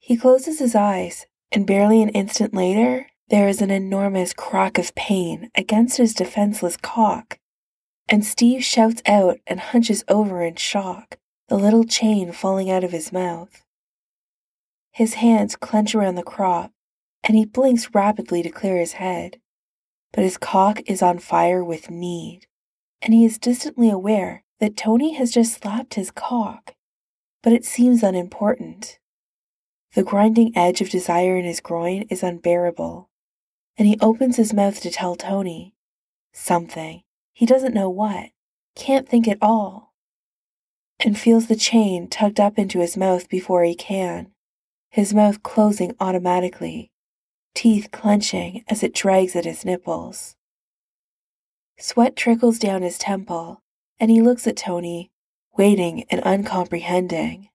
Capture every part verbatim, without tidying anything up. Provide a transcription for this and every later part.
He closes his eyes, and barely an instant later, there is an enormous crack of pain against his defenseless cock, and Steve shouts out and hunches over in shock, the little chain falling out of his mouth. His hands clench around the crop, and he blinks rapidly to clear his head. But his cock is on fire with need, and he is distantly aware that Tony has just slapped his cock, but it seems unimportant. The grinding edge of desire in his groin is unbearable, and he opens his mouth to tell Tony something, he doesn't know what, can't think at all, and feels the chain tugged up into his mouth before he can, his mouth closing automatically, teeth clenching as it drags at his nipples. Sweat trickles down his temple, and he looks at Tony, waiting and uncomprehending.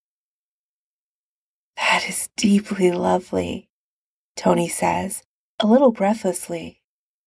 "That is deeply lovely," Tony says, a little breathlessly.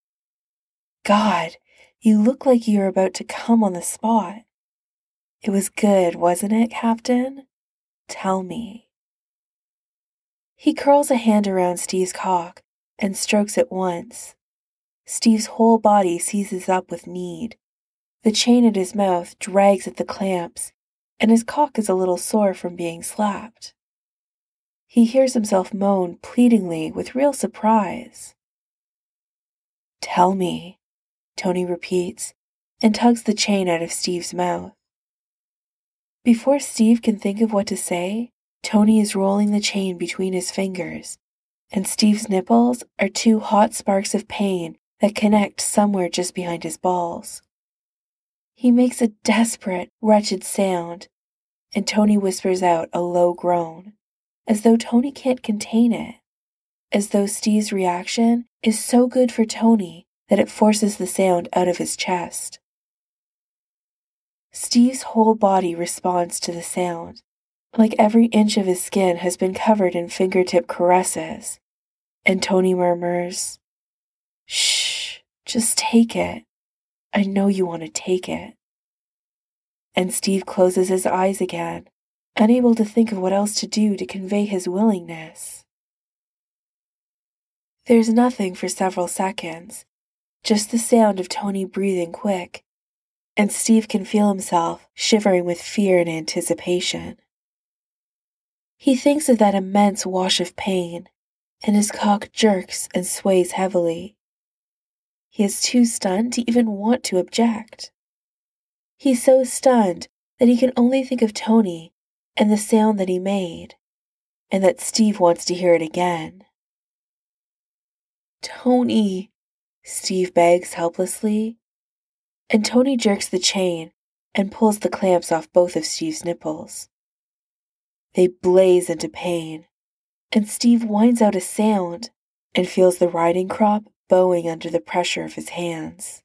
"God, you look like you're about to come on the spot. It was good, wasn't it, Captain? Tell me." He curls a hand around Steve's cock and strokes it once. Steve's whole body seizes up with need. The chain at his mouth drags at the clamps, and his cock is a little sore from being slapped. He hears himself moan pleadingly with real surprise. "Tell me," Tony repeats, and tugs the chain out of Steve's mouth. Before Steve can think of what to say, Tony is rolling the chain between his fingers, and Steve's nipples are two hot sparks of pain that connect somewhere just behind his balls. He makes a desperate, wretched sound, and Tony whispers out a low groan, as though Tony can't contain it, as though Steve's reaction is so good for Tony that it forces the sound out of his chest. Steve's whole body responds to the sound, like every inch of his skin has been covered in fingertip caresses, and Tony murmurs, "Shh, just take it. I know you want to take it." And Steve closes his eyes again, unable to think of what else to do to convey his willingness. There's nothing for several seconds, just the sound of Tony breathing quick, and Steve can feel himself shivering with fear and anticipation. He thinks of that immense wash of pain, and his cock jerks and sways heavily. He is too stunned to even want to object. He's so stunned that he can only think of Tony and the sound that he made, and that Steve wants to hear it again. "Tony," Steve begs helplessly, and Tony jerks the chain and pulls the clamps off both of Steve's nipples. They blaze into pain, and Steve whines out a sound and feels the riding crop bowing under the pressure of his hands.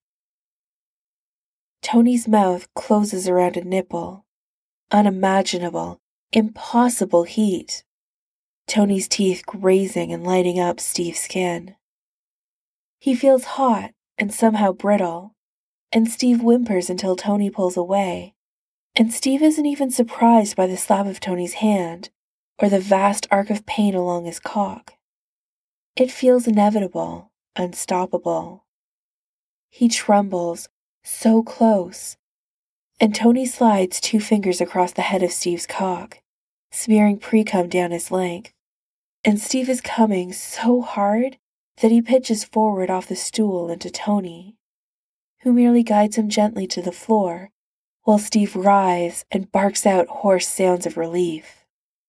Tony's mouth closes around a nipple. Unimaginable, impossible heat. Tony's teeth grazing and lighting up Steve's skin. He feels hot and somehow brittle, and Steve whimpers until Tony pulls away, and Steve isn't even surprised by the slap of Tony's hand or the vast arc of pain along his cock. It feels inevitable, unstoppable. He trembles, so close, and Tony slides two fingers across the head of Steve's cock, smearing pre-cum down his length, and Steve is coming so hard that he pitches forward off the stool into Tony, who merely guides him gently to the floor, while Steve writhes and barks out hoarse sounds of relief.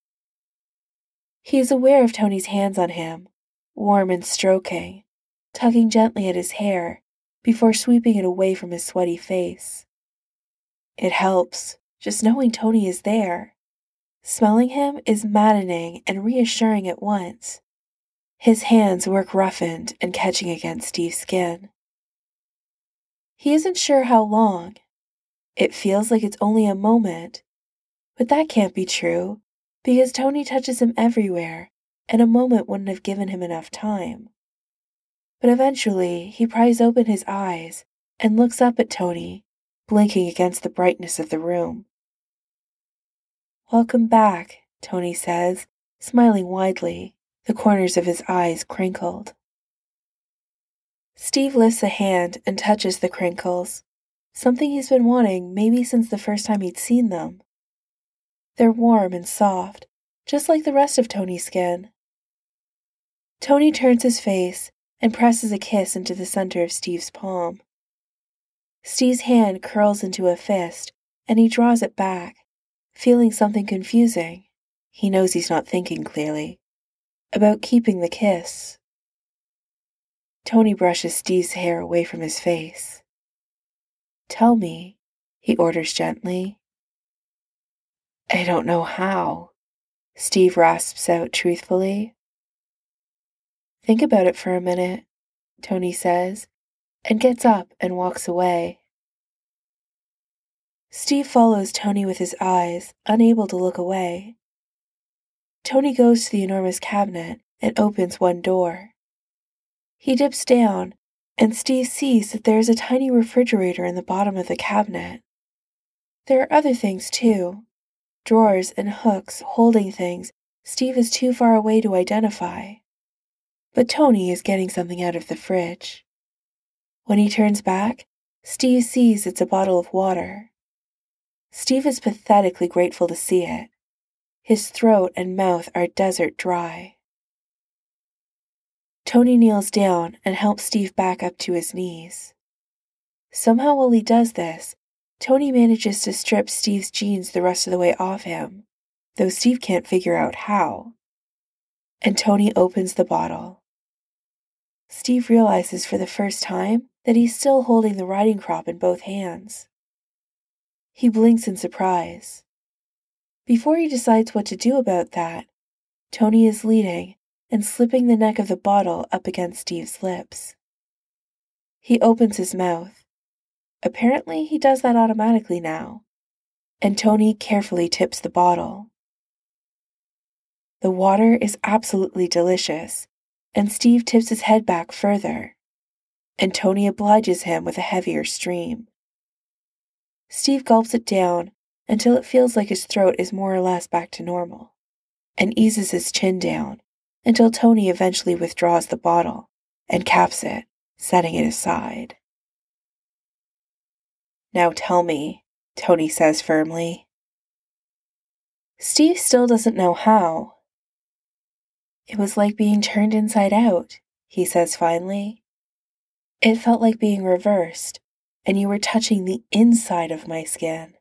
He is aware of Tony's hands on him, warm and stroking, tugging gently at his hair before sweeping it away from his sweaty face. It helps, just knowing Tony is there. Smelling him is maddening and reassuring at once. His hands work roughened and catching against Steve's skin. He isn't sure how long. It feels like it's only a moment, but that can't be true because Tony touches him everywhere, and a moment wouldn't have given him enough time. But eventually, he pries open his eyes and looks up at Tony, blinking against the brightness of the room. "Welcome back," Tony says, smiling widely, the corners of his eyes crinkled. Steve lifts a hand and touches the crinkles, something he's been wanting maybe since the first time he'd seen them. They're warm and soft, just like the rest of Tony's skin. Tony turns his face and presses a kiss into the center of Steve's palm. Steve's hand curls into a fist, and he draws it back, feeling something confusing. He knows he's not thinking clearly. About keeping the kiss. Tony brushes Steve's hair away from his face. "Tell me," he orders gently. "I don't know how," Steve rasps out truthfully. "Think about it for a minute," Tony says, and gets up and walks away. Steve follows Tony with his eyes, unable to look away. Tony goes to the enormous cabinet and opens one door. He dips down, and Steve sees that there is a tiny refrigerator in the bottom of the cabinet. There are other things too, drawers and hooks holding things Steve is too far away to identify. But Tony is getting something out of the fridge. When he turns back, Steve sees it's a bottle of water. Steve is pathetically grateful to see it. His throat and mouth are desert dry. Tony kneels down and helps Steve back up to his knees. Somehow while he does this, Tony manages to strip Steve's jeans the rest of the way off him, though Steve can't figure out how. And Tony opens the bottle. Steve realizes for the first time that he's still holding the riding crop in both hands. He blinks in surprise. Before he decides what to do about that, Tony is leading and slipping the neck of the bottle up against Steve's lips. He opens his mouth. Apparently, he does that automatically now, and Tony carefully tips the bottle. The water is absolutely delicious, and Steve tips his head back further, and Tony obliges him with a heavier stream. Steve gulps it down until it feels like his throat is more or less back to normal, and eases his chin down until Tony eventually withdraws the bottle and caps it, setting it aside. "Now tell me," Tony says firmly. Steve still doesn't know how. "It was like being turned inside out," he says finally. "It felt like being reversed, and you were touching the inside of my skin."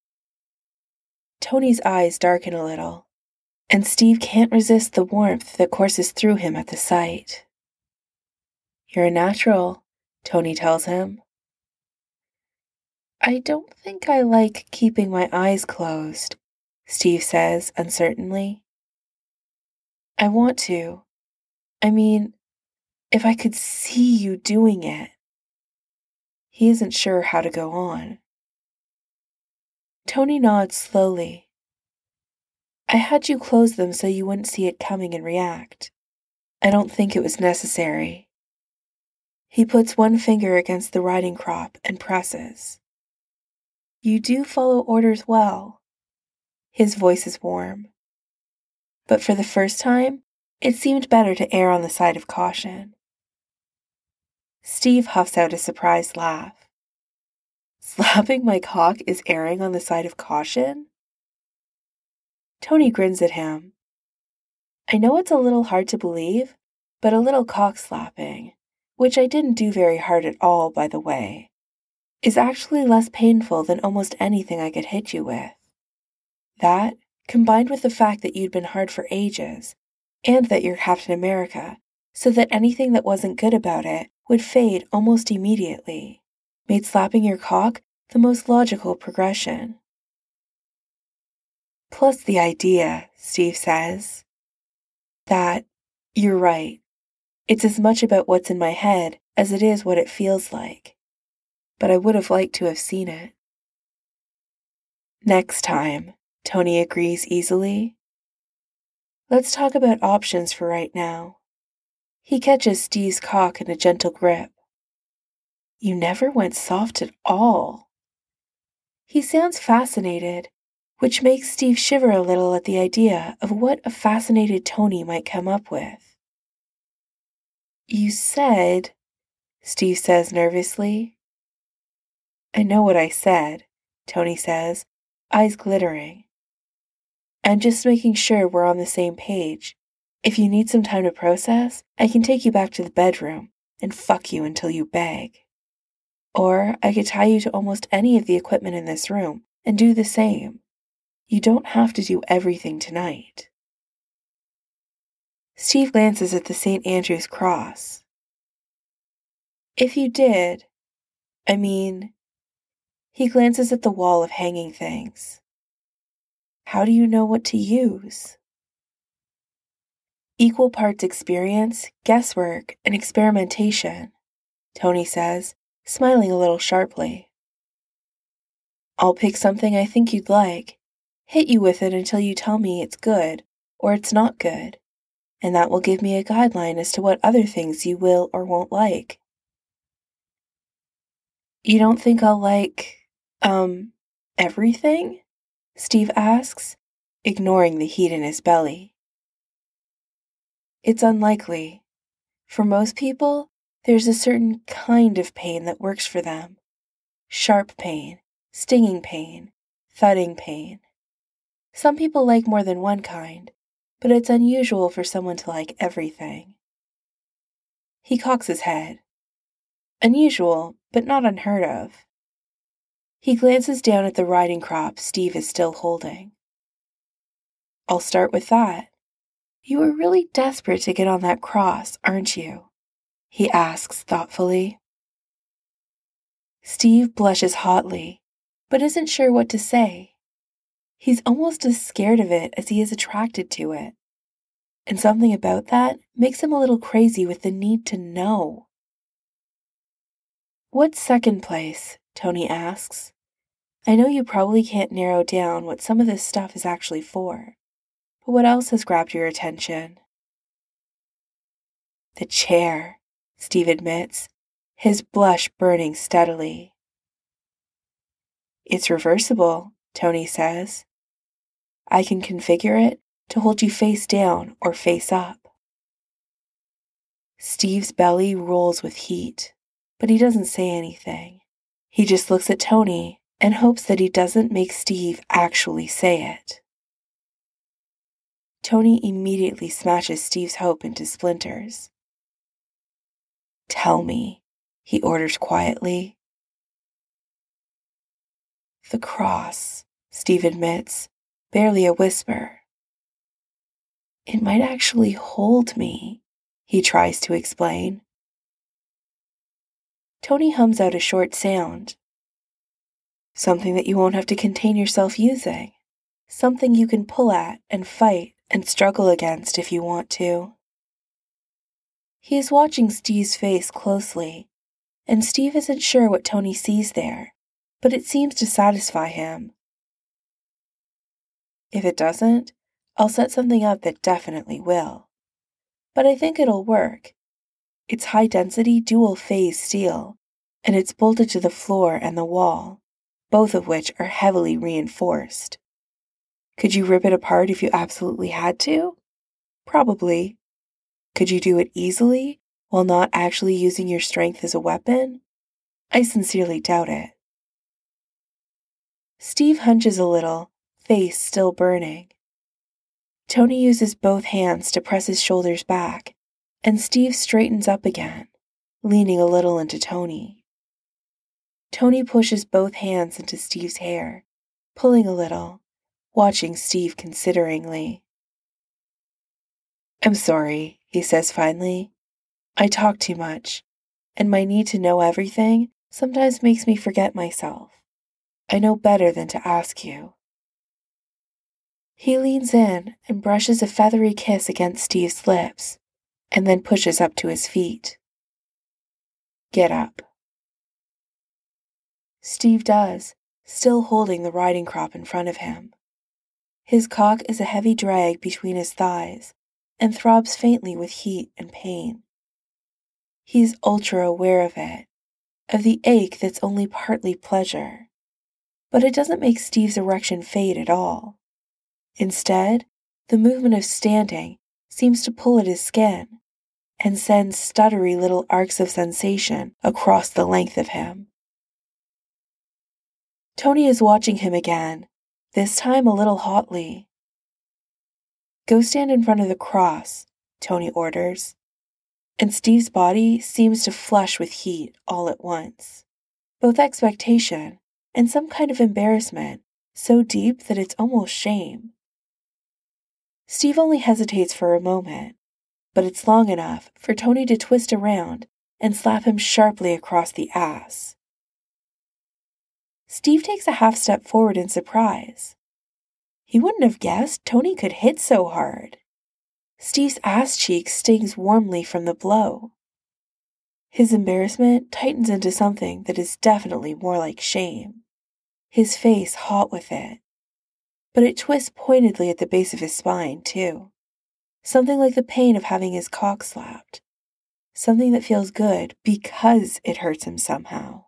Tony's eyes darken a little, and Steve can't resist the warmth that courses through him at the sight. "You're a natural," Tony tells him. "I don't think I like keeping my eyes closed," Steve says uncertainly. "I want to. I mean, if I could see you doing it." He isn't sure how to go on. Tony nods slowly. "I had you close them so you wouldn't see it coming and react. I don't think it was necessary." He puts one finger against the riding crop and presses. "You do follow orders well." His voice is warm. But for the first time, it seemed better to err on the side of caution. Steve huffs out a surprised laugh. "Slapping my cock is erring on the side of caution?" Tony grins at him. "I know it's a little hard to believe, but a little cock slapping, which I didn't do very hard at all, by the way, is actually less painful than almost anything I could hit you with. That, combined with the fact that you'd been hard for ages, and that you're Captain America, so that anything that wasn't good about it would fade almost immediately, made slapping your cock the most logical progression." "Plus the idea," Steve says, "that, you're right, it's as much about what's in my head as it is what it feels like. But I would have liked to have seen it." "Next time," Tony agrees easily. "Let's talk about options for right now." He catches Steve's cock in a gentle grip. "You never went soft at all." He sounds fascinated, which makes Steve shiver a little at the idea of what a fascinated Tony might come up with. You said, Steve says nervously. I know what I said, Tony says, eyes glittering. I'm just making sure we're on the same page. If you need some time to process, I can take you back to the bedroom and fuck you until you beg. Or I could tie you to almost any of the equipment in this room and do the same. You don't have to do everything tonight. Steve glances at the Saint Andrew's cross. If you did, I mean, he glances at the wall of hanging things. How do you know what to use? Equal parts experience, guesswork, and experimentation, Tony says, smiling a little sharply. I'll pick something I think you'd like, hit you with it until you tell me it's good or it's not good, and that will give me a guideline as to what other things you will or won't like. You don't think I'll like, um, everything? Steve asks, ignoring the heat in his belly. It's unlikely. For most people, there's a certain kind of pain that works for them. Sharp pain, stinging pain, thudding pain. Some people like more than one kind, but it's unusual for someone to like everything. He cocks his head. Unusual, but not unheard of. He glances down at the riding crop Steve is still holding. I'll start with that. You are really desperate to get on that cross, aren't you? He asks thoughtfully. Steve blushes hotly, but isn't sure what to say. He's almost as scared of it as he is attracted to it. And something about that makes him a little crazy with the need to know. What's second place? Tony asks. I know you probably can't narrow down what some of this stuff is actually for, but what else has grabbed your attention? The chair, Steve admits, his blush burning steadily. It's reversible, Tony says. I can configure it to hold you face down or face up. Steve's belly rolls with heat, but he doesn't say anything. He just looks at Tony and hopes that he doesn't make Steve actually say it. Tony immediately smashes Steve's hope into splinters. Tell me, he orders quietly. The cross, Steve admits, barely a whisper. It might actually hold me, he tries to explain. Tony hums out a short sound. Something that you won't have to contain yourself using. Something you can pull at and fight and struggle against if you want to. He is watching Steve's face closely, and Steve isn't sure what Tony sees there, but it seems to satisfy him. If it doesn't, I'll set something up that definitely will. But I think it'll work. It's high-density dual-phase steel, and it's bolted to the floor and the wall, both of which are heavily reinforced. Could you rip it apart if you absolutely had to? Probably. Could you do it easily, while not actually using your strength as a weapon? I sincerely doubt it. Steve hunches a little, face still burning. Tony uses both hands to press his shoulders back, and Steve straightens up again, leaning a little into Tony. Tony pushes both hands into Steve's hair, pulling a little, watching Steve consideringly. I'm sorry, he says finally. I talk too much, and my need to know everything sometimes makes me forget myself. I know better than to ask you. He leans in and brushes a feathery kiss against Steve's lips, and then pushes up to his feet. Get up. Steve does, still holding the riding crop in front of him. His cock is a heavy drag between his thighs and throbs faintly with heat and pain. He's ultra aware of it, of the ache that's only partly pleasure. but it doesn't make Steve's erection fade at all. Instead, the movement of standing seems to pull at his skin and send stuttery little arcs of sensation across the length of him. Tony is watching him again, this time a little hotly. "Go stand in front of the cross," Tony orders, and Steve's body seems to flush with heat all at once. Both expectation and some kind of embarrassment, so deep that it's almost shame. Steve only hesitates for a moment, but it's long enough for Tony to twist around and slap him sharply across the ass. Steve takes a half step forward in surprise. He wouldn't have guessed Tony could hit so hard. Steve's ass cheek stings warmly from the blow. His embarrassment tightens into something that is definitely more like shame, his face hot with it. But it twists pointedly at the base of his spine, too. Something like the pain of having his cock slapped. Something that feels good because it hurts him somehow.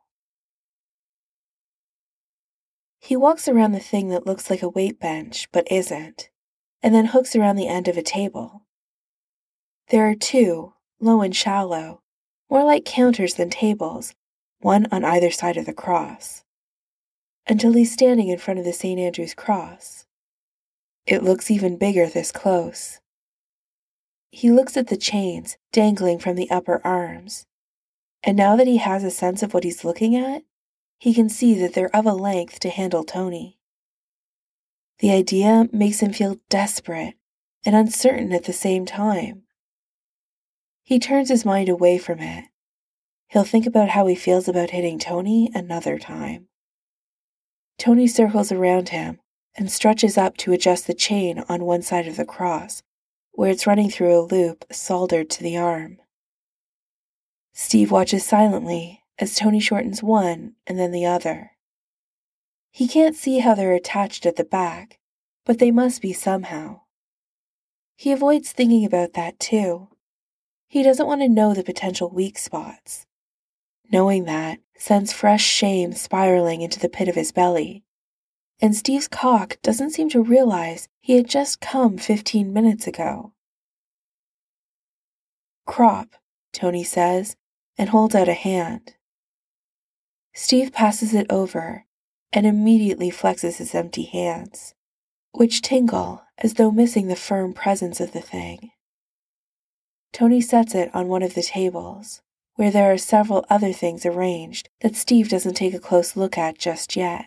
He walks around the thing that looks like a weight bench, but isn't, and then hooks around the end of a table. There are two, low and shallow, more like counters than tables, one on either side of the cross, until he's standing in front of the Saint Andrew's cross. It looks even bigger this close. He looks at the chains dangling from the upper arms, and now that he has a sense of what he's looking at, he can see that they're of a length to handle Tony. The idea makes him feel desperate and uncertain at the same time. He turns his mind away from it. He'll think about how he feels about hitting Tony another time. Tony circles around him and stretches up to adjust the chain on one side of the cross, where it's running through a loop soldered to the arm. Steve watches silently as Tony shortens one and then the other. He can't see how they're attached at the back, but they must be somehow. He avoids thinking about that too. He doesn't want to know the potential weak spots. Knowing that sends fresh shame spiraling into the pit of his belly, and Steve's cock doesn't seem to realize he had just come fifteen minutes ago. "Crop," Tony says, and holds out a hand. Steve passes it over and immediately flexes his empty hands, which tingle as though missing the firm presence of the thing. Tony sets it on one of the tables, where there are several other things arranged that Steve doesn't take a close look at just yet.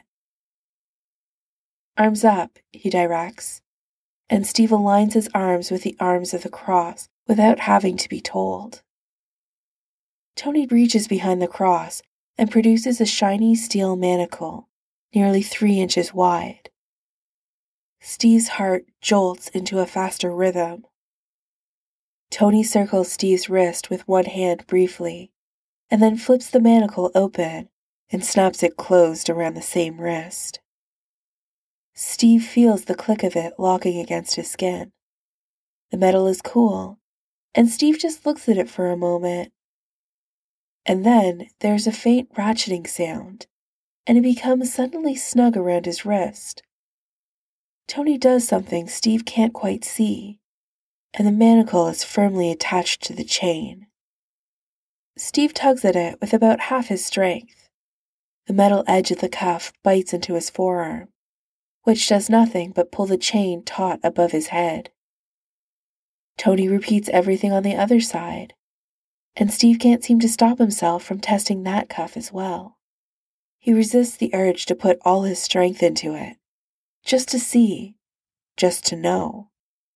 "Arms up," he directs, and Steve aligns his arms with the arms of the cross without having to be told. Tony reaches behind the cross and produces a shiny steel manacle, nearly three inches wide. Steve's heart jolts into a faster rhythm. Tony circles Steve's wrist with one hand briefly, and then flips the manacle open and snaps it closed around the same wrist. Steve feels the click of it locking against his skin. The metal is cool, and Steve just looks at it for a moment. And then there's a faint ratcheting sound, and it becomes suddenly snug around his wrist. Tony does something Steve can't quite see, and the manacle is firmly attached to the chain. Steve tugs at it with about half his strength. The metal edge of the cuff bites into his forearm, which does nothing but pull the chain taut above his head. Tony repeats everything on the other side, and Steve can't seem to stop himself from testing that cuff as well. He resists the urge to put all his strength into it, just to see, just to know.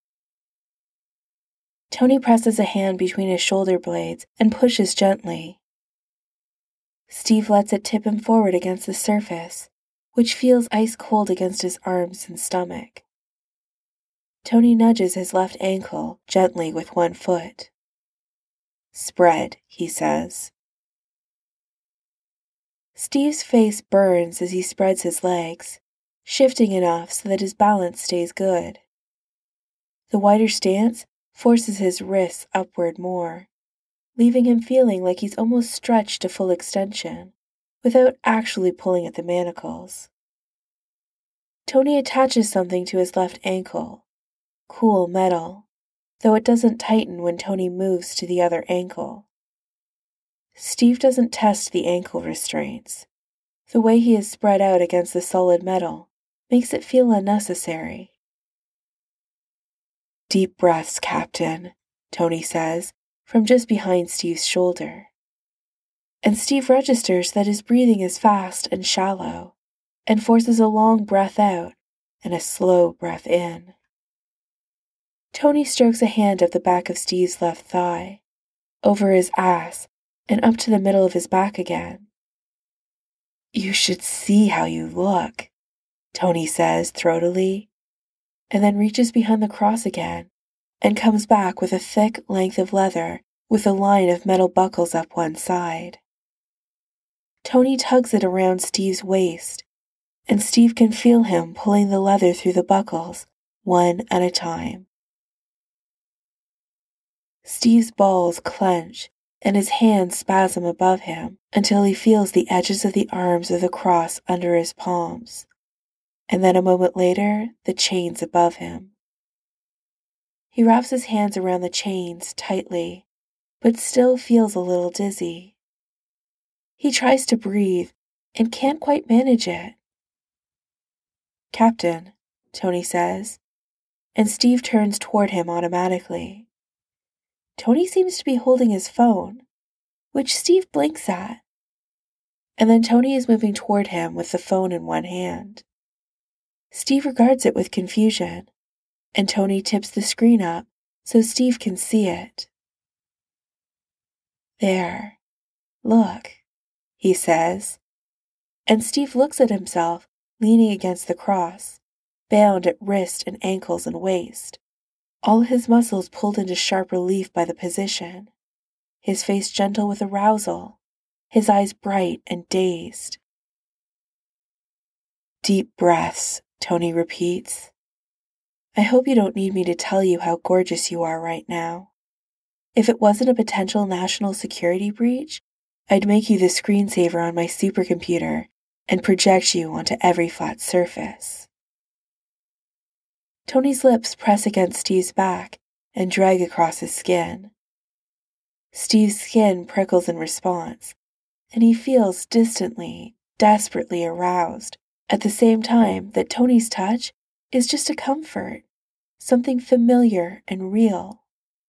Tony presses a hand between his shoulder blades and pushes gently. Steve lets it tip him forward against the surface, which feels ice cold against his arms and stomach. Tony nudges his left ankle gently with one foot. "Spread," he says. Steve's face burns as he spreads his legs, shifting enough so that his balance stays good. The wider stance forces his wrists upward more, leaving him feeling like he's almost stretched to full extension, without actually pulling at the manacles. Tony attaches something to his left ankle. Cool metal, though it doesn't tighten when Tony moves to the other ankle. Steve doesn't test the ankle restraints. The way he is spread out against the solid metal makes it feel unnecessary. Deep breaths, Captain, Tony says from just behind Steve's shoulder. And Steve registers that his breathing is fast and shallow, and forces a long breath out and a slow breath in. Tony strokes a hand up the back of Steve's left thigh, over his ass, and up to the middle of his back again. You should see how you look, Tony says throatily, and then reaches behind the cross again and comes back with a thick length of leather with a line of metal buckles up one side. Tony tugs it around Steve's waist, and Steve can feel him pulling the leather through the buckles, one at a time. Steve's balls clench, and his hands spasm above him until he feels the edges of the arms of the cross under his palms, and then a moment later, the chains above him. He wraps his hands around the chains tightly, but still feels a little dizzy. He tries to breathe and can't quite manage it. Captain, Tony says, and Steve turns toward him automatically. Tony seems to be holding his phone, which Steve blinks at. And then Tony is moving toward him with the phone in one hand. Steve regards it with confusion, and Tony tips the screen up so Steve can see it. There, look, he says, and Steve looks at himself leaning against the cross, bound at wrist and ankles and waist, all his muscles pulled into sharp relief by the position, his face gentle with arousal, his eyes bright and dazed. Deep breaths, Tony repeats. I hope you don't need me to tell you how gorgeous you are right now. If it wasn't a potential national security breach, I'd make you the screensaver on my supercomputer and project you onto every flat surface. Tony's lips press against Steve's back and drag across his skin. Steve's skin prickles in response, and he feels distantly, desperately aroused, at the same time that Tony's touch is just a comfort, something familiar and real.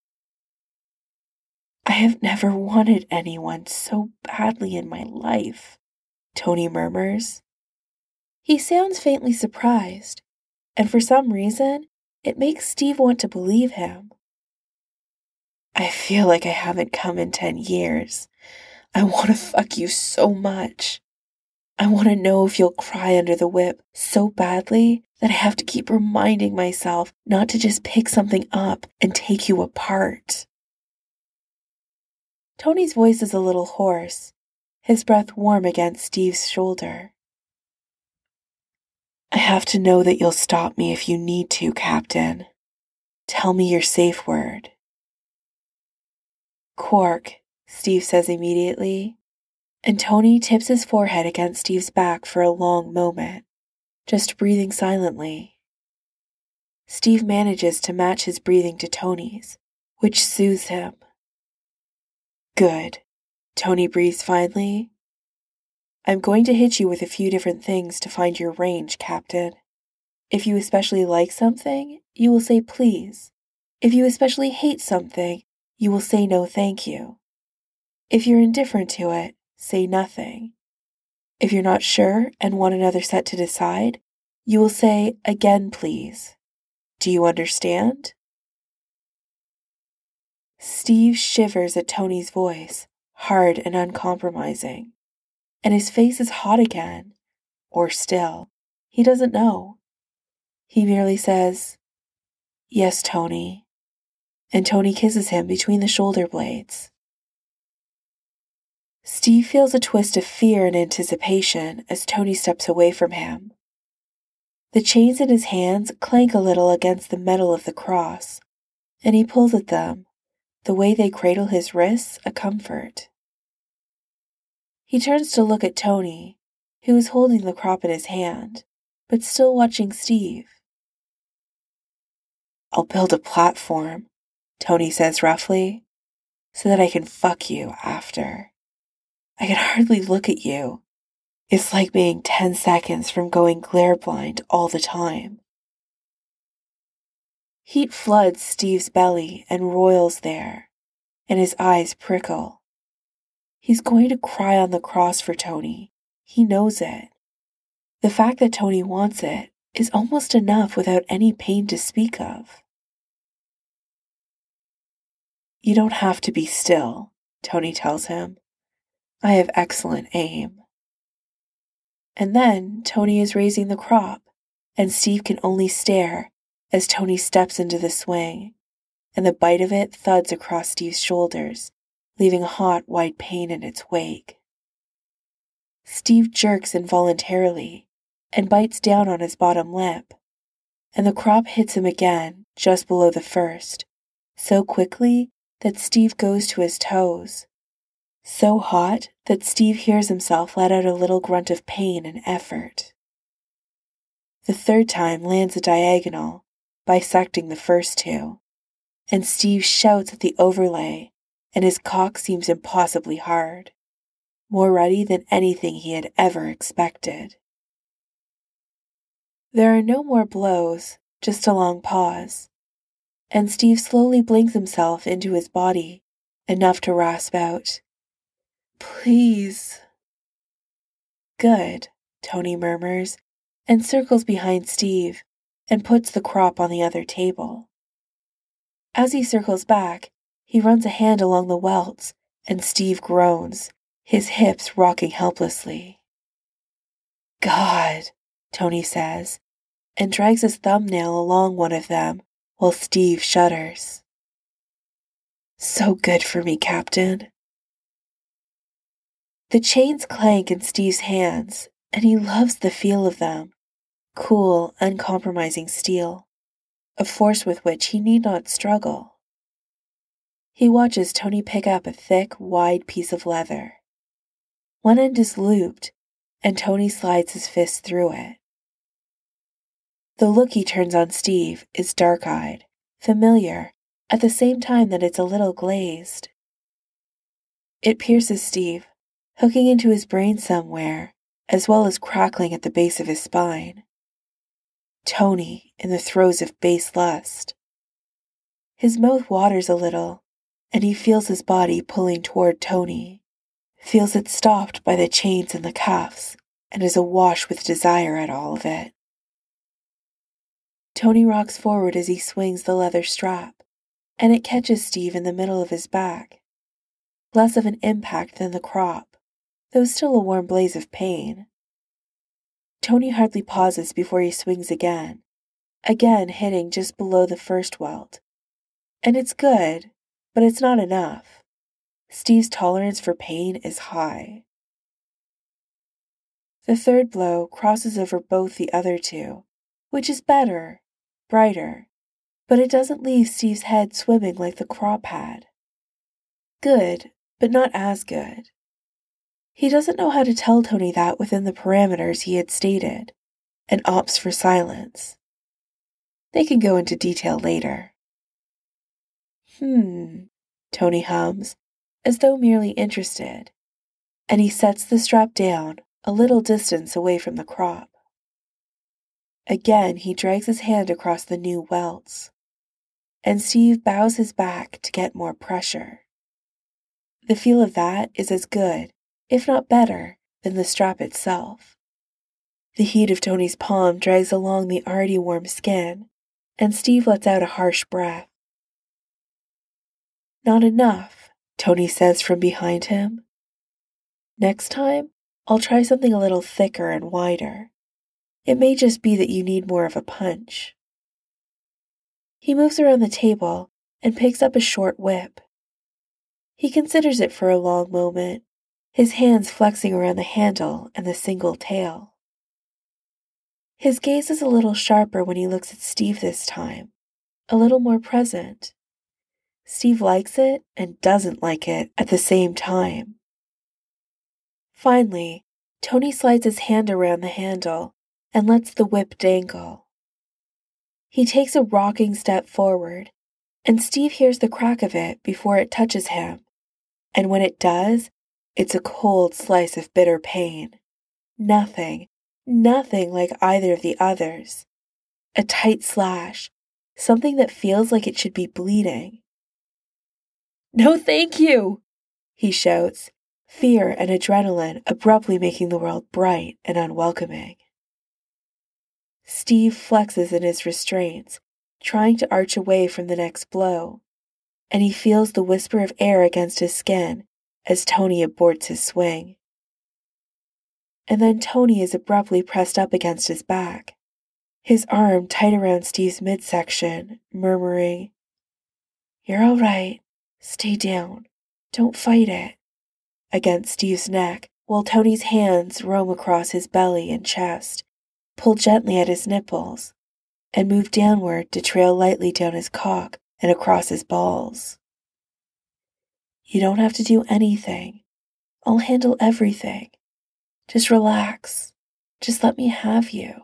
I have never wanted anyone so badly in my life, Tony murmurs. He sounds faintly surprised, and for some reason, it makes Steve want to believe him. I feel like I haven't come in ten years. I want to fuck you so much. I want to know if you'll cry under the whip so badly that I have to keep reminding myself not to just pick something up and take you apart. Tony's voice is a little hoarse, his breath warm against Steve's shoulder. I have to know that you'll stop me if you need to, Captain. Tell me your safe word. Quark, Steve says immediately, and Tony tips his forehead against Steve's back for a long moment, just breathing silently. Steve manages to match his breathing to Tony's, which soothes him. Good, Tony breathes finally. I'm going to hit you with a few different things to find your range, Captain. If you especially like something, you will say please. If you especially hate something, you will say no thank you. If you're indifferent to it, say nothing. If you're not sure and want another set to decide, you will say again please. Do you understand? Steve shivers at Tony's voice, hard and uncompromising, and his face is hot again, or still. He doesn't know. He merely says, Yes, Tony, and Tony kisses him between the shoulder blades. Steve feels a twist of fear and anticipation as Tony steps away from him. The chains in his hands clank a little against the metal of the cross, and he pulls at them, the way they cradle his wrists a comfort. He turns to look at Tony, who is holding the crop in his hand, but still watching Steve. "I'll build a platform," Tony says roughly, "so that I can fuck you after. I can hardly look at you. It's like being ten seconds from going glare blind all the time." Heat floods Steve's belly and roils there, and his eyes prickle. He's going to cry on the cross for Tony. He knows it. The fact that Tony wants it is almost enough without any pain to speak of. "You don't have to be still," Tony tells him. "I have excellent aim." And then Tony is raising the crop, and Steve can only stare as Tony steps into the swing, and the bite of it thuds across Steve's shoulders, leaving a hot white pain in its wake. Steve jerks involuntarily and bites down on his bottom lip, and the crop hits him again just below the first, so quickly that Steve goes to his toes, so hot that Steve hears himself let out a little grunt of pain and effort. The third time lands a diagonal, bisecting the first two, and Steve shouts at the overlay, and his cock seems impossibly hard, more ruddy than anything he had ever expected. There are no more blows, just a long pause, and Steve slowly blinks himself into his body, enough to rasp out, "Please." "Good," Tony murmurs, and circles behind Steve and puts the crop on the other table. As he circles back, he runs a hand along the welts, and Steve groans, his hips rocking helplessly. "God," Tony says, and drags his thumbnail along one of them while Steve shudders. "So good for me, Captain." The chains clank in Steve's hands, and he loves the feel of them. Cool, uncompromising steel, a force with which he need not struggle. He watches Tony pick up a thick, wide piece of leather. One end is looped, and Tony slides his fist through it. The look he turns on Steve is dark-eyed, familiar, at the same time that it's a little glazed. It pierces Steve, hooking into his brain somewhere, as well as crackling at the base of his spine. Tony in the throes of base lust. His mouth waters a little, and he feels his body pulling toward Tony, feels it stopped by the chains and the cuffs, and is awash with desire at all of it. Tony rocks forward as he swings the leather strap, and it catches Steve in the middle of his back. Less of an impact than the crop, though still a warm blaze of pain. Tony hardly pauses before he swings again, again hitting just below the first welt. And it's good, but it's not enough. Steve's tolerance for pain is high. The third blow crosses over both the other two, which is better, brighter, but it doesn't leave Steve's head swimming like the crop had. Good, but not as good. He doesn't know how to tell Tony that within the parameters he had stated, and opts for silence. They can go into detail later. Hmm, Tony hums, as though merely interested, and he sets the strap down a little distance away from the crop. Again he drags his hand across the new welts, and Steve bows his back to get more pressure. The feel of that is as good, if not better, than the strap itself. The heat of Tony's palm drags along the already warm skin, and Steve lets out a harsh breath. "Not enough," Tony says from behind him. "Next time, I'll try something a little thicker and wider. It may just be that you need more of a punch." He moves around the table and picks up a short whip. He considers it for a long moment, his hands flexing around the handle and the single tail. His gaze is a little sharper when he looks at Steve this time, a little more present. Steve likes it and doesn't like it at the same time. Finally, Tony slides his hand around the handle and lets the whip dangle. He takes a rocking step forward, and Steve hears the crack of it before it touches him, and when it does, it's a cold slice of bitter pain. Nothing, nothing like either of the others. A tight slash, something that feels like it should be bleeding. "No, thank you!" he shouts, fear and adrenaline abruptly making the world bright and unwelcoming. Steve flexes in his restraints, trying to arch away from the next blow, and he feels the whisper of air against his skin as Tony aborts his swing. And then Tony is abruptly pressed up against his back, his arm tight around Steve's midsection, murmuring, "You're all right. Stay down. Don't fight it," against Steve's neck, while Tony's hands roam across his belly and chest, pull gently at his nipples, and move downward to trail lightly down his cock and across his balls. "You don't have to do anything. I'll handle everything. Just relax. Just let me have you."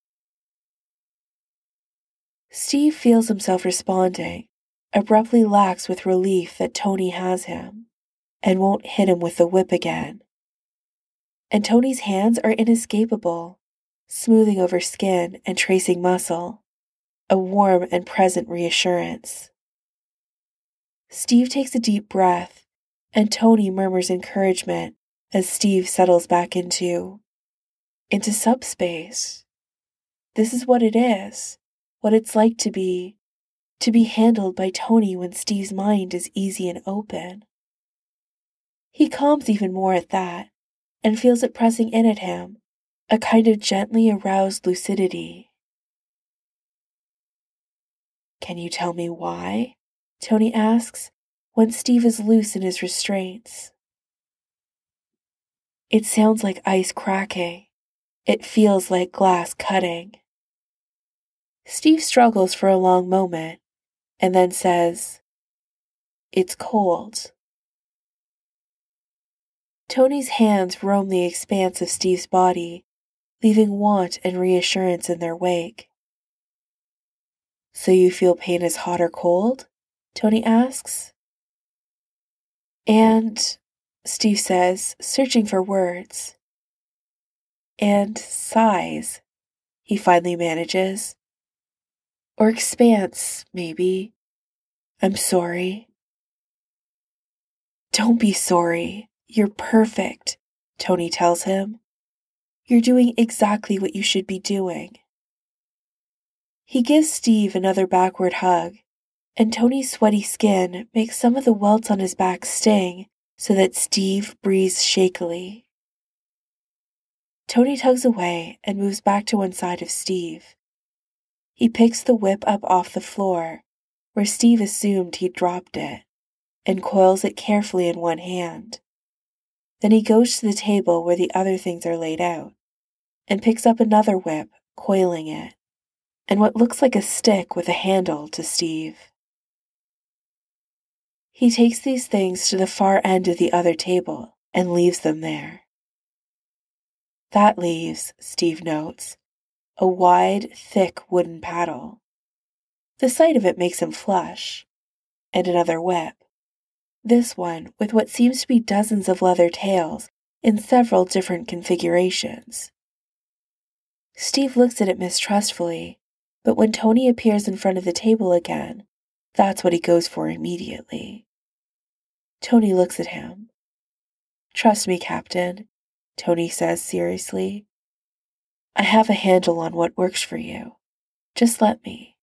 Steve feels himself responding, abruptly lax with relief that Tony has him, and won't hit him with the whip again. And Tony's hands are inescapable, smoothing over skin and tracing muscle, a warm and present reassurance. Steve takes a deep breath, and Tony murmurs encouragement as Steve settles back into, into subspace. This is what it is, what it's like to be, to be handled by Tony when Steve's mind is easy and open. He calms even more at that, and feels it pressing in at him, a kind of gently aroused lucidity. "Can you tell me why?" Tony asks, when Steve is loose in his restraints. It sounds like ice cracking. It feels like glass cutting. Steve struggles for a long moment, and then says, "It's cold." Tony's hands roam the expanse of Steve's body, leaving want and reassurance in their wake. "So you feel pain is hot or cold?" Tony asks. And, Steve says, searching for words. And sighs, he finally manages. Or expanse, maybe. "I'm sorry." "Don't be sorry. You're perfect," Tony tells him. "You're doing exactly what you should be doing." He gives Steve another backward hug, and Tony's sweaty skin makes some of the welts on his back sting so that Steve breathes shakily. Tony tugs away and moves back to one side of Steve. He picks the whip up off the floor, where Steve assumed he'd dropped it, and coils it carefully in one hand. Then he goes to the table where the other things are laid out, and picks up another whip, coiling it, and what looks like a stick with a handle to Steve. He takes these things to the far end of the other table and leaves them there. That leaves, Steve notes, a wide, thick wooden paddle. The sight of it makes him flush. And another whip. This one with what seems to be dozens of leather tails in several different configurations. Steve looks at it mistrustfully, but when Tony appears in front of the table again, that's what he goes for immediately. Tony looks at him. "Trust me, Captain," Tony says seriously. "I have a handle on what works for you. Just let me."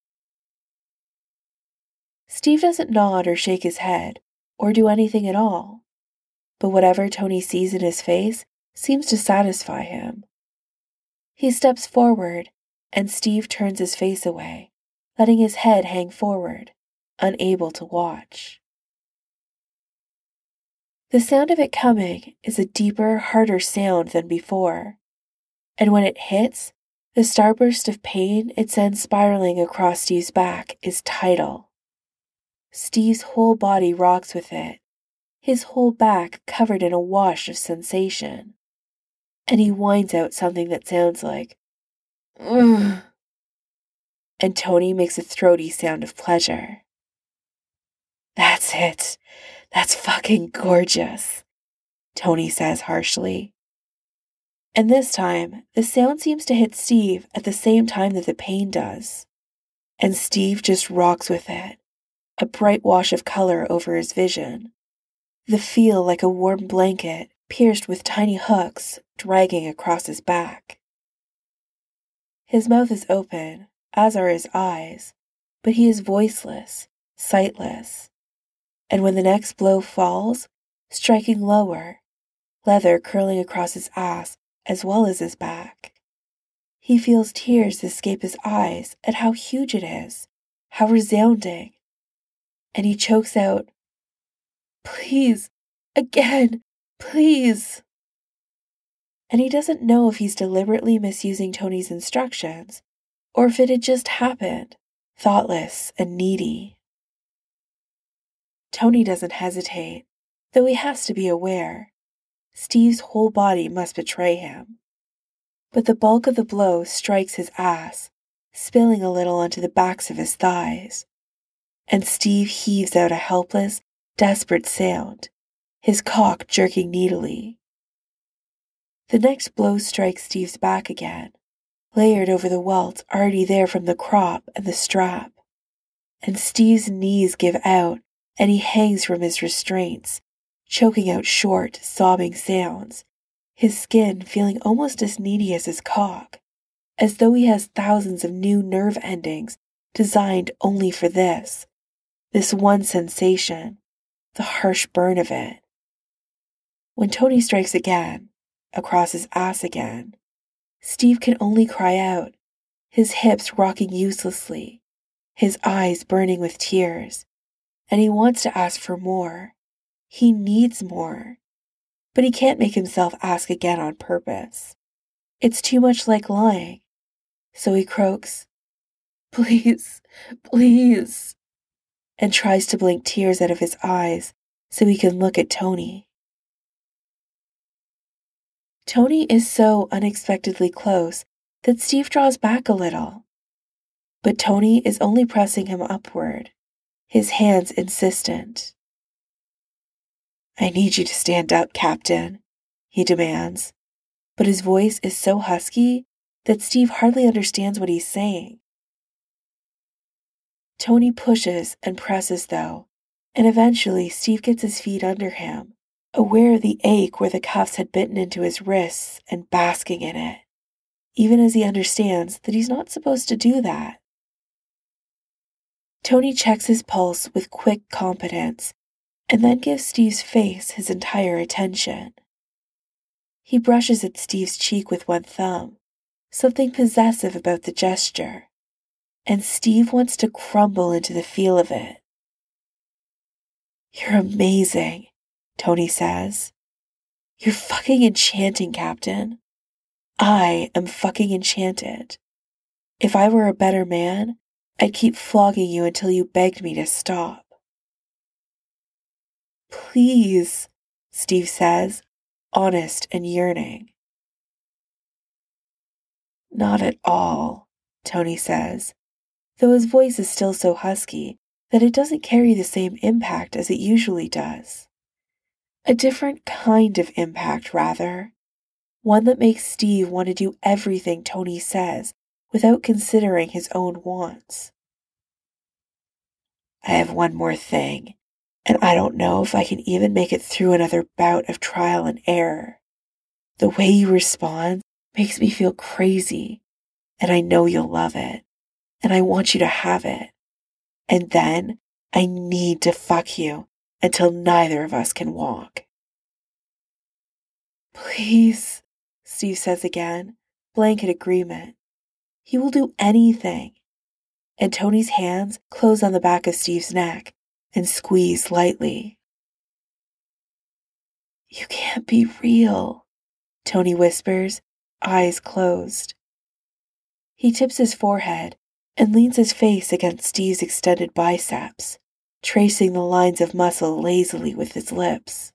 Steve doesn't nod or shake his head, or do anything at all, but whatever Tony sees in his face seems to satisfy him. He steps forward, and Steve turns his face away, letting his head hang forward, unable to watch. The sound of it coming is a deeper, harder sound than before, and when it hits, the starburst of pain it sends spiraling across Steve's back is tidal. Steve's whole body rocks with it, his whole back covered in a wash of sensation, and he whines out something that sounds like, Ugh. And Tony makes a throaty sound of pleasure. That's it. That's fucking gorgeous, Tony says harshly. And this time, the sound seems to hit Steve at the same time that the pain does. And Steve just rocks with it, a bright wash of color over his vision. The feel like a warm blanket pierced with tiny hooks dragging across his back. His mouth is open, as are his eyes, but he is voiceless, sightless. And when the next blow falls, striking lower, leather curling across his ass as well as his back, he feels tears escape his eyes at how huge it is, how resounding. And he chokes out, "Please, again, please." And he doesn't know if he's deliberately misusing Tony's instructions or if it had just happened, thoughtless and needy. Tony doesn't hesitate, though he has to be aware. Steve's whole body must betray him. But the bulk of the blow strikes his ass, spilling a little onto the backs of his thighs. And Steve heaves out a helpless, desperate sound, his cock jerking needily. The next blow strikes Steve's back again, layered over the welts already there from the crop and the strap. And Steve's knees give out, and he hangs from his restraints, choking out short, sobbing sounds, his skin feeling almost as needy as his cock, as though he has thousands of new nerve endings designed only for this, this one sensation, the harsh burn of it. When Tony strikes again, across his ass again, Steve can only cry out, his hips rocking uselessly, his eyes burning with tears, and he wants to ask for more. He needs more. But he can't make himself ask again on purpose. It's too much like lying. So he croaks, "Please, please," and tries to blink tears out of his eyes so he can look at Tony. Tony is so unexpectedly close that Steve draws back a little. But Tony is only pressing him upward, his hands insistent. "I need you to stand up, Captain," he demands, but his voice is so husky that Steve hardly understands what he's saying. Tony pushes and presses, though, and eventually Steve gets his feet under him, aware of the ache where the cuffs had bitten into his wrists and basking in it, even as he understands that he's not supposed to do that. Tony checks his pulse with quick competence and then gives Steve's face his entire attention. He brushes at Steve's cheek with one thumb, something possessive about the gesture, and Steve wants to crumble into the feel of it. "You're amazing," Tony says. "You're fucking enchanting, Captain. I am fucking enchanted. If I were a better man, I'd keep flogging you until you begged me to stop." "Please," Steve says, honest and yearning. "Not at all," Tony says, though his voice is still so husky that it doesn't carry the same impact as it usually does. A different kind of impact, rather. One that makes Steve want to do everything Tony says without considering his own wants. "I have one more thing, and I don't know if I can even make it through another bout of trial and error. The way you respond makes me feel crazy, and I know you'll love it, and I want you to have it. And then I need to fuck you until neither of us can walk." "Please," Steve says again, blanket agreement. He will do anything. And Tony's hands close on the back of Steve's neck and squeeze lightly. "You can't be real," Tony whispers, eyes closed. He tips his forehead and leans his face against Steve's extended biceps, tracing the lines of muscle lazily with his lips.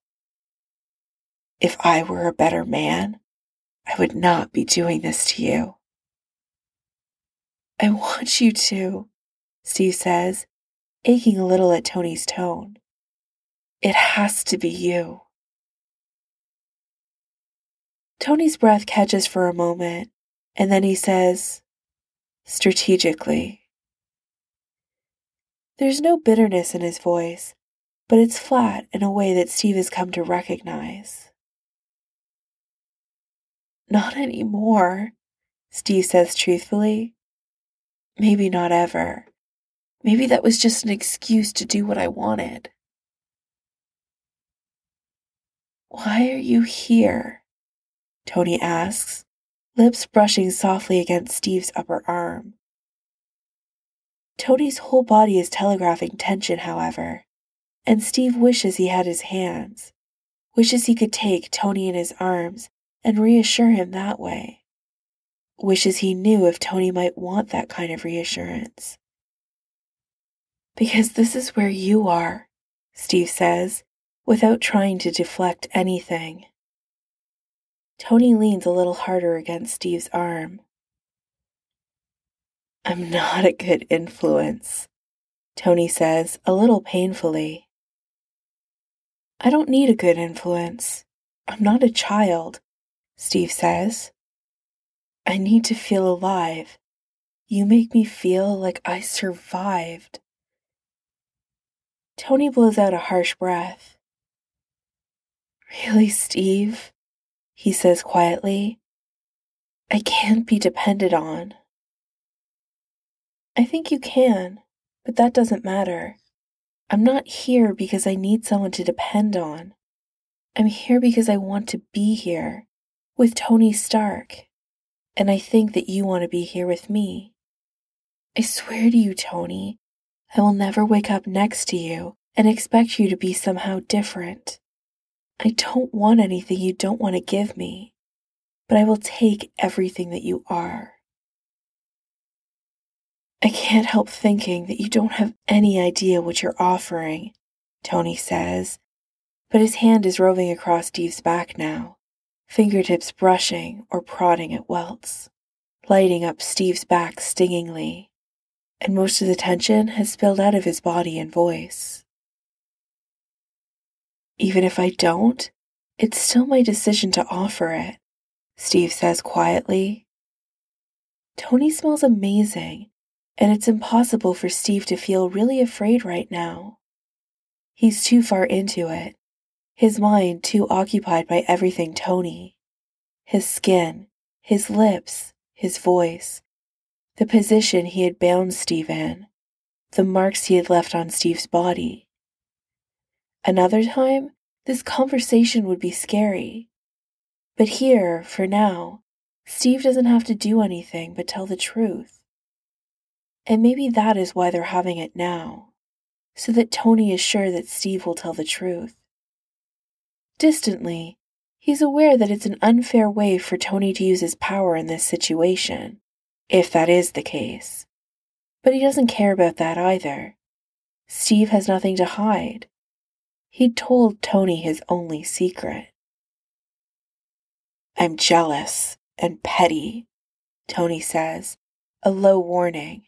"If I were a better man, I would not be doing this to you." I want you to, Steve says, aching a little at Tony's tone. It has to be you. Tony's breath catches for a moment, and then he says, strategically. There's no bitterness in his voice, but it's flat in a way that Steve has come to recognize. Not anymore, Steve says truthfully. Maybe not ever. Maybe that was just an excuse to do what I wanted. Why are you here? Tony asks, lips brushing softly against Steve's upper arm. Tony's whole body is telegraphing tension, however, and Steve wishes he had his hands, wishes he could take Tony in his arms and reassure him that way. Wishes he knew if Tony might want that kind of reassurance. Because this is where you are, Steve says, without trying to deflect anything. Tony leans a little harder against Steve's arm. I'm not a good influence, Tony says, a little painfully. I don't need a good influence. I'm not a child, Steve says. I need to feel alive. You make me feel like I survived. Tony blows out a harsh breath. Really, Steve? He says quietly. I can't be depended on. I think you can, but that doesn't matter. I'm not here because I need someone to depend on. I'm here because I want to be here, with Tony Stark, and I think that you want to be here with me. I swear to you, Tony, I will never wake up next to you and expect you to be somehow different. I don't want anything you don't want to give me, but I will take everything that you are. I can't help thinking that you don't have any idea what you're offering, Tony says, but his hand is roving across Steve's back now, fingertips brushing or prodding at welts, lighting up Steve's back stingingly, and most of the tension has spilled out of his body and voice. Even if I don't, it's still my decision to offer it, Steve says quietly. Tony smells amazing, and it's impossible for Steve to feel really afraid right now. He's too far into it, his mind too occupied by everything Tony. His skin, his lips, his voice, the position he had bound Steve in, the marks he had left on Steve's body. Another time, this conversation would be scary. But here, for now, Steve doesn't have to do anything but tell the truth. And maybe that is why they're having it now, so that Tony is sure that Steve will tell the truth. Distantly, he's aware that it's an unfair way for Tony to use his power in this situation, if that is the case. But he doesn't care about that either. Steve has nothing to hide. He'd told Tony his only secret. I'm jealous and petty, Tony says, a low warning.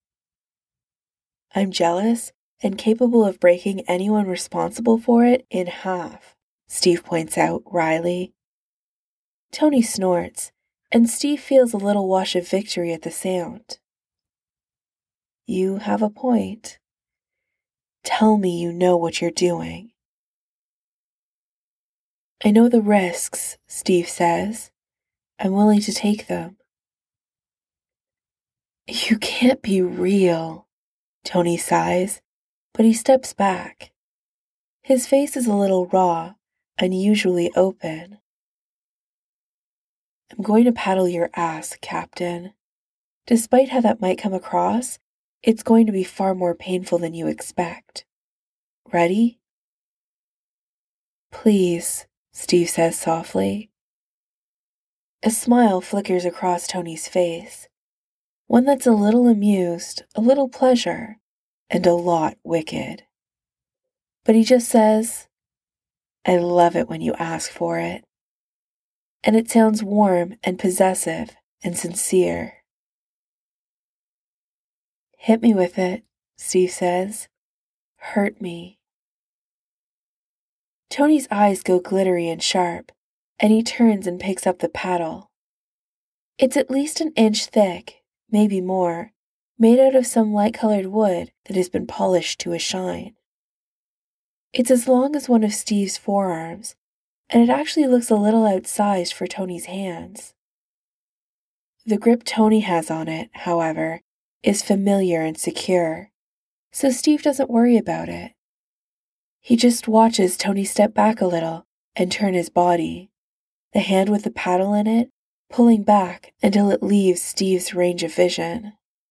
I'm jealous and capable of breaking anyone responsible for it in half, Steve points out wryly. Tony snorts, and Steve feels a little wash of victory at the sound. You have a point. Tell me you know what you're doing. I know the risks, Steve says. I'm willing to take them. You can't be real, Tony sighs, but he steps back. His face is a little raw, unusually open. I'm going to paddle your ass, Captain. Despite how that might come across, it's going to be far more painful than you expect. Ready? Please, Steve says softly. A smile flickers across Tony's face, one that's a little amused, a little pleasure, and a lot wicked. But he just says, I love it when you ask for it. And it sounds warm and possessive and sincere. Hit me with it, Steve says. Hurt me. Tony's eyes go glittery and sharp, and he turns and picks up the paddle. It's at least an inch thick, maybe more, made out of some light-colored wood that has been polished to a shine. It's as long as one of Steve's forearms, and it actually looks a little outsized for Tony's hands. The grip Tony has on it, however, is familiar and secure, so Steve doesn't worry about it. He just watches Tony step back a little and turn his body, the hand with the paddle in it pulling back until it leaves Steve's range of vision.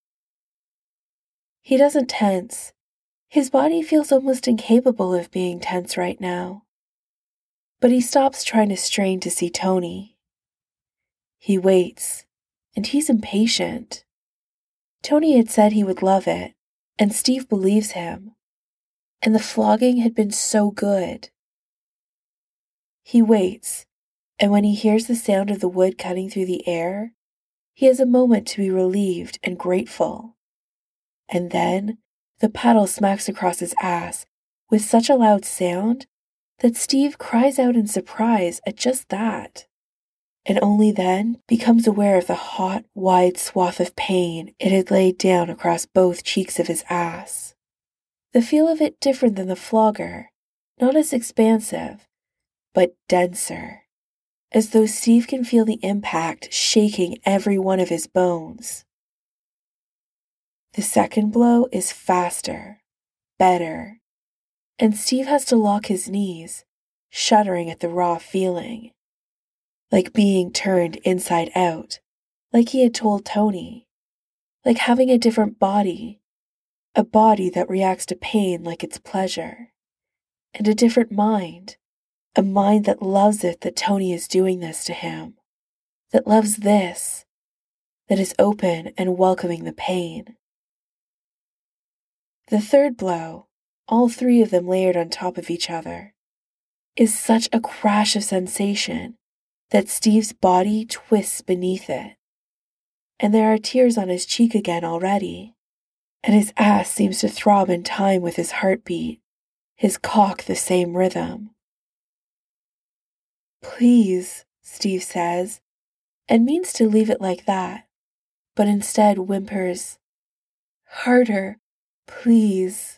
He doesn't tense. His body feels almost incapable of being tense right now. But he stops trying to strain to see Tony. He waits, and he's impatient. Tony had said he would love it, and Steve believes him. And the flogging had been so good. He waits, and when he hears the sound of the wood cutting through the air, he has a moment to be relieved and grateful. And then the paddle smacks across his ass with such a loud sound that Steve cries out in surprise at just that, and only then becomes aware of the hot, wide swath of pain it had laid down across both cheeks of his ass. The feel of it different than the flogger, not as expansive, but denser, as though Steve can feel the impact shaking every one of his bones. The second blow is faster, better, and Steve has to lock his knees, shuddering at the raw feeling, like being turned inside out, like he had told Tony, like having a different body, a body that reacts to pain like it's pleasure, and a different mind, a mind that loves it that Tony is doing this to him, that loves this, that is open and welcoming the pain. The third blow, all three of them layered on top of each other, is such a crash of sensation that Steve's body twists beneath it, and there are tears on his cheek again already, and his ass seems to throb in time with his heartbeat, his cock the same rhythm. Please, Steve says, and means to leave it like that, but instead whimpers, harder, please.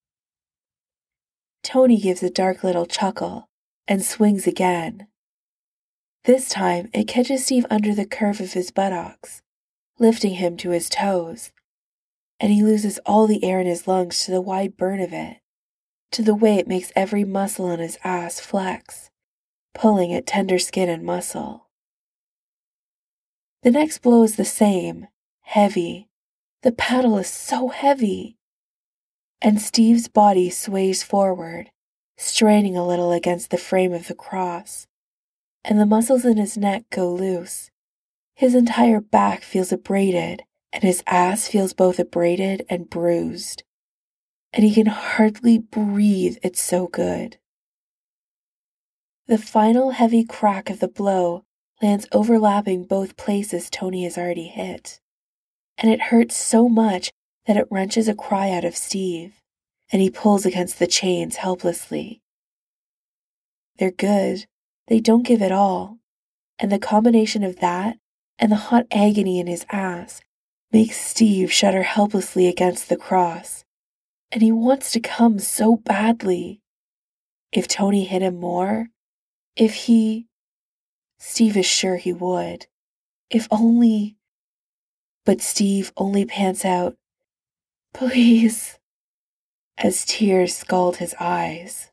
Tony gives a dark little chuckle and swings again. This time it catches Steve under the curve of his buttocks, lifting him to his toes, and he loses all the air in his lungs to the wide burn of it, to the way it makes every muscle on his ass flex, pulling at tender skin and muscle. The next blow is the same, heavy. The paddle is so heavy. And Steve's body sways forward, straining a little against the frame of the cross, and the muscles in his neck go loose. His entire back feels abraded, and his ass feels both abraded and bruised. And he can hardly breathe, it's so good. The final heavy crack of the blow lands overlapping both places Tony has already hit, and it hurts so much that it wrenches a cry out of Steve, and he pulls against the chains helplessly. They're good, they don't give it all, and the combination of that and the hot agony in his ass makes Steve shudder helplessly against the cross, and he wants to come so badly. If Tony hit him more, if he... Steve is sure he would. If only... But Steve only pants out, please, as tears scald his eyes.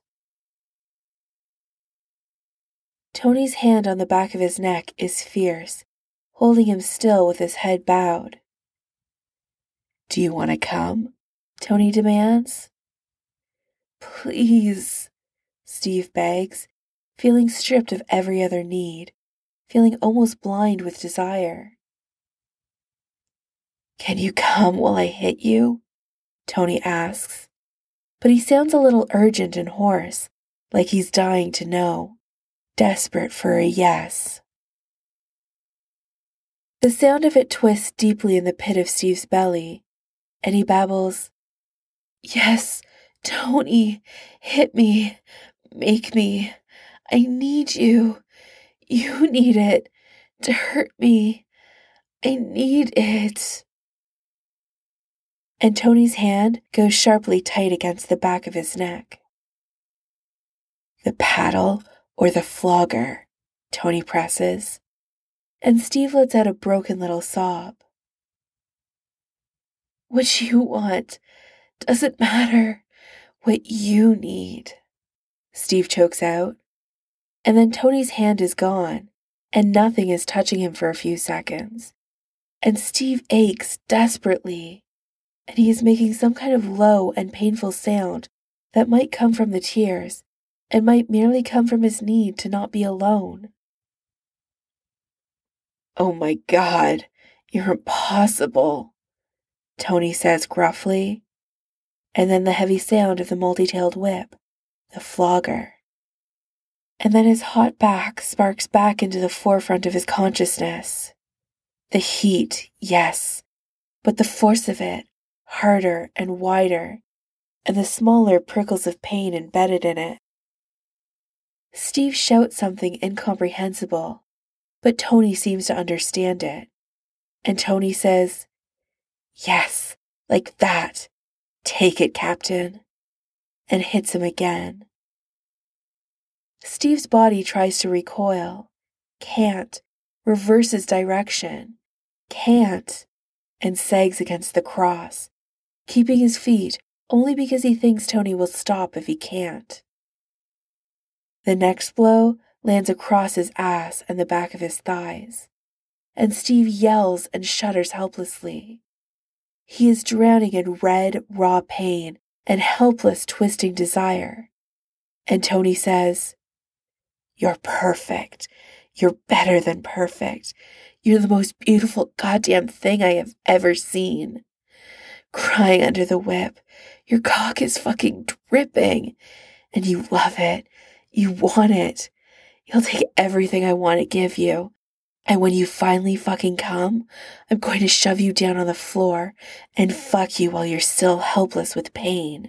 Tony's hand on the back of his neck is fierce, holding him still with his head bowed. Do you want to come? Tony demands. Please, Steve begs, feeling stripped of every other need, feeling almost blind with desire. Can you come while I hit you? Tony asks, but he sounds a little urgent and hoarse, like he's dying to know, desperate for a yes. The sound of it twists deeply in the pit of Steve's belly, and he babbles, "Yes, Tony, hit me, make me. I need you. You need it to hurt me. I need it." And Tony's hand goes sharply tight against the back of his neck. "The paddle or the flogger?" Tony presses, and Steve lets out a broken little sob. "What you want doesn't matter. What you need," Steve chokes out. And then Tony's hand is gone, and nothing is touching him for a few seconds. And Steve aches desperately, and he is making some kind of low and painful sound that might come from the tears, and might merely come from his need to not be alone. "Oh my God, you're impossible," Tony says gruffly, and then the heavy sound of the multi-tailed whip, the flogger. And then his hot back sparks back into the forefront of his consciousness. The heat, yes, but the force of it, harder and wider, and the smaller prickles of pain embedded in it. Steve shouts something incomprehensible, but Tony seems to understand it. And Tony says, "Yes, like that. Take it, Captain," and hits him again. Steve's body tries to recoil, can't, reverses direction, can't, and sags against the cross, keeping his feet only because he thinks Tony will stop if he can't. The next blow lands across his ass and the back of his thighs, and Steve yells and shudders helplessly. He is drowning in red, raw pain and helpless, twisting desire. And Tony says, "You're perfect. You're better than perfect. You're the most beautiful goddamn thing I have ever seen." Crying under the whip, your cock is fucking dripping, and you love it. You want it. You'll take everything I want to give you. And when you finally fucking come, I'm going to shove you down on the floor and fuck you while you're still helpless with pain.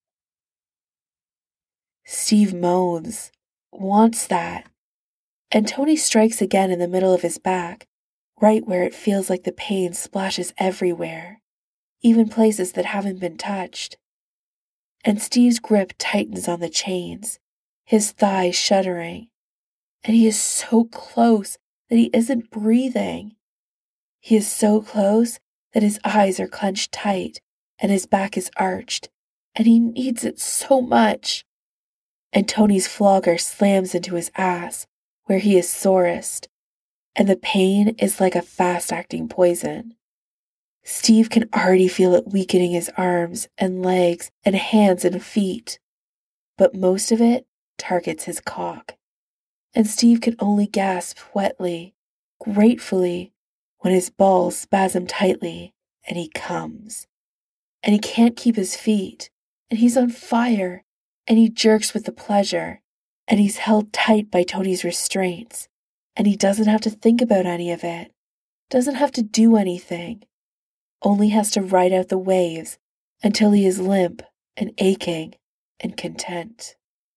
Steve moans, wants that. And Tony strikes again in the middle of his back, right where it feels like the pain splashes everywhere, even places that haven't been touched. And Steve's grip tightens on the chains, his thighs shuddering, and he is so close that he isn't breathing. He is so close that his eyes are clenched tight and his back is arched, and he needs it so much. And Tony's flogger slams into his ass, where he is sorest, and the pain is like a fast-acting poison. Steve can already feel it weakening his arms and legs and hands and feet, but most of it targets his cock. And Steve can only gasp wetly, gratefully, when his balls spasm tightly and he comes. And he can't keep his feet, and he's on fire, and he jerks with the pleasure, and he's held tight by Tony's restraints, and he doesn't have to think about any of it, doesn't have to do anything, only has to ride out the waves until he is limp and aching and content.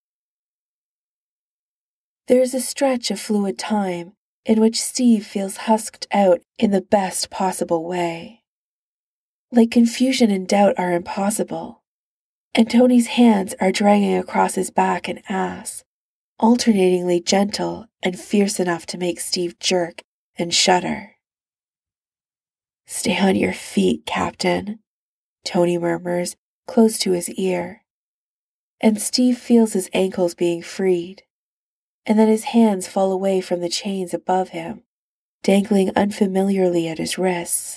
There is a stretch of fluid time in which Steve feels husked out in the best possible way. Like confusion and doubt are impossible, and Tony's hands are dragging across his back and ass, alternatingly gentle and fierce enough to make Steve jerk and shudder. "Stay on your feet, Captain," Tony murmurs close to his ear, and Steve feels his ankles being freed. And then his hands fall away from the chains above him, dangling unfamiliarly at his wrists.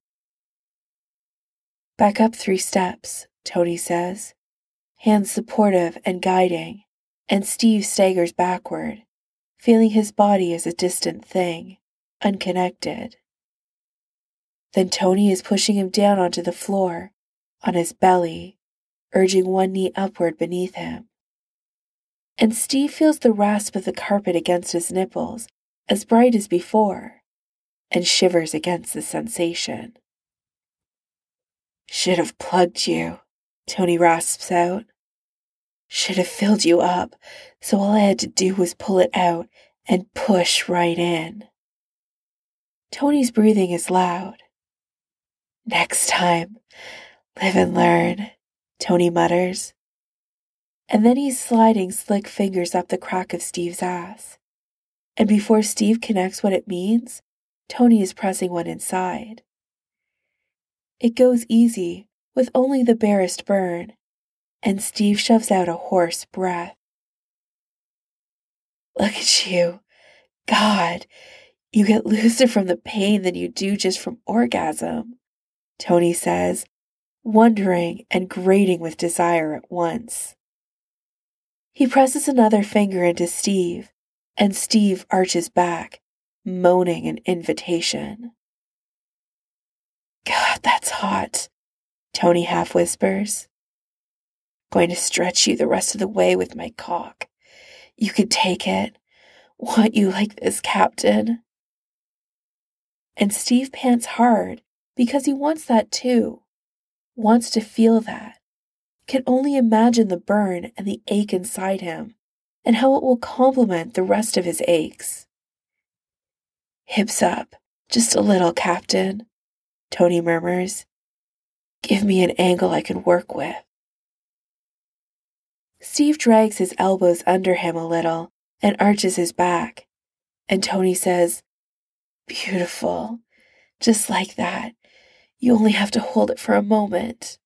"Back up three steps," Tony says, hands supportive and guiding, and Steve staggers backward, feeling his body as a distant thing, unconnected. Then Tony is pushing him down onto the floor, on his belly, urging one knee upward beneath him. And Steve feels the rasp of the carpet against his nipples, as bright as before, and shivers against the sensation. Should have plugged you, Tony rasps out. Should have filled you up, so all I had to do was pull it out and push right in. Tony's breathing is loud. Next time, live and learn, Tony mutters. And then he's sliding slick fingers up the crack of Steve's ass. And before Steve connects what it means, Tony is pressing one inside. It goes easy, with only the barest burn, and Steve shoves out a hoarse breath. Look at you. God, you get looser from the pain than you do just from orgasm, Tony says, wondering and grating with desire at once. He presses another finger into Steve, and Steve arches back, moaning an invitation. God, that's hot, Tony half whispers. Going to stretch you the rest of the way with my cock. You could take it. Want you like this, Captain. And Steve pants hard because he wants that too. Wants to feel that. Can only imagine the burn and the ache inside him and how it will complement the rest of his aches. Hips up, just a little, Captain, Tony murmurs. Give me an angle I can work with. Steve drags his elbows under him a little and arches his back, and Tony says, Beautiful, just like that. You only have to hold it for a moment.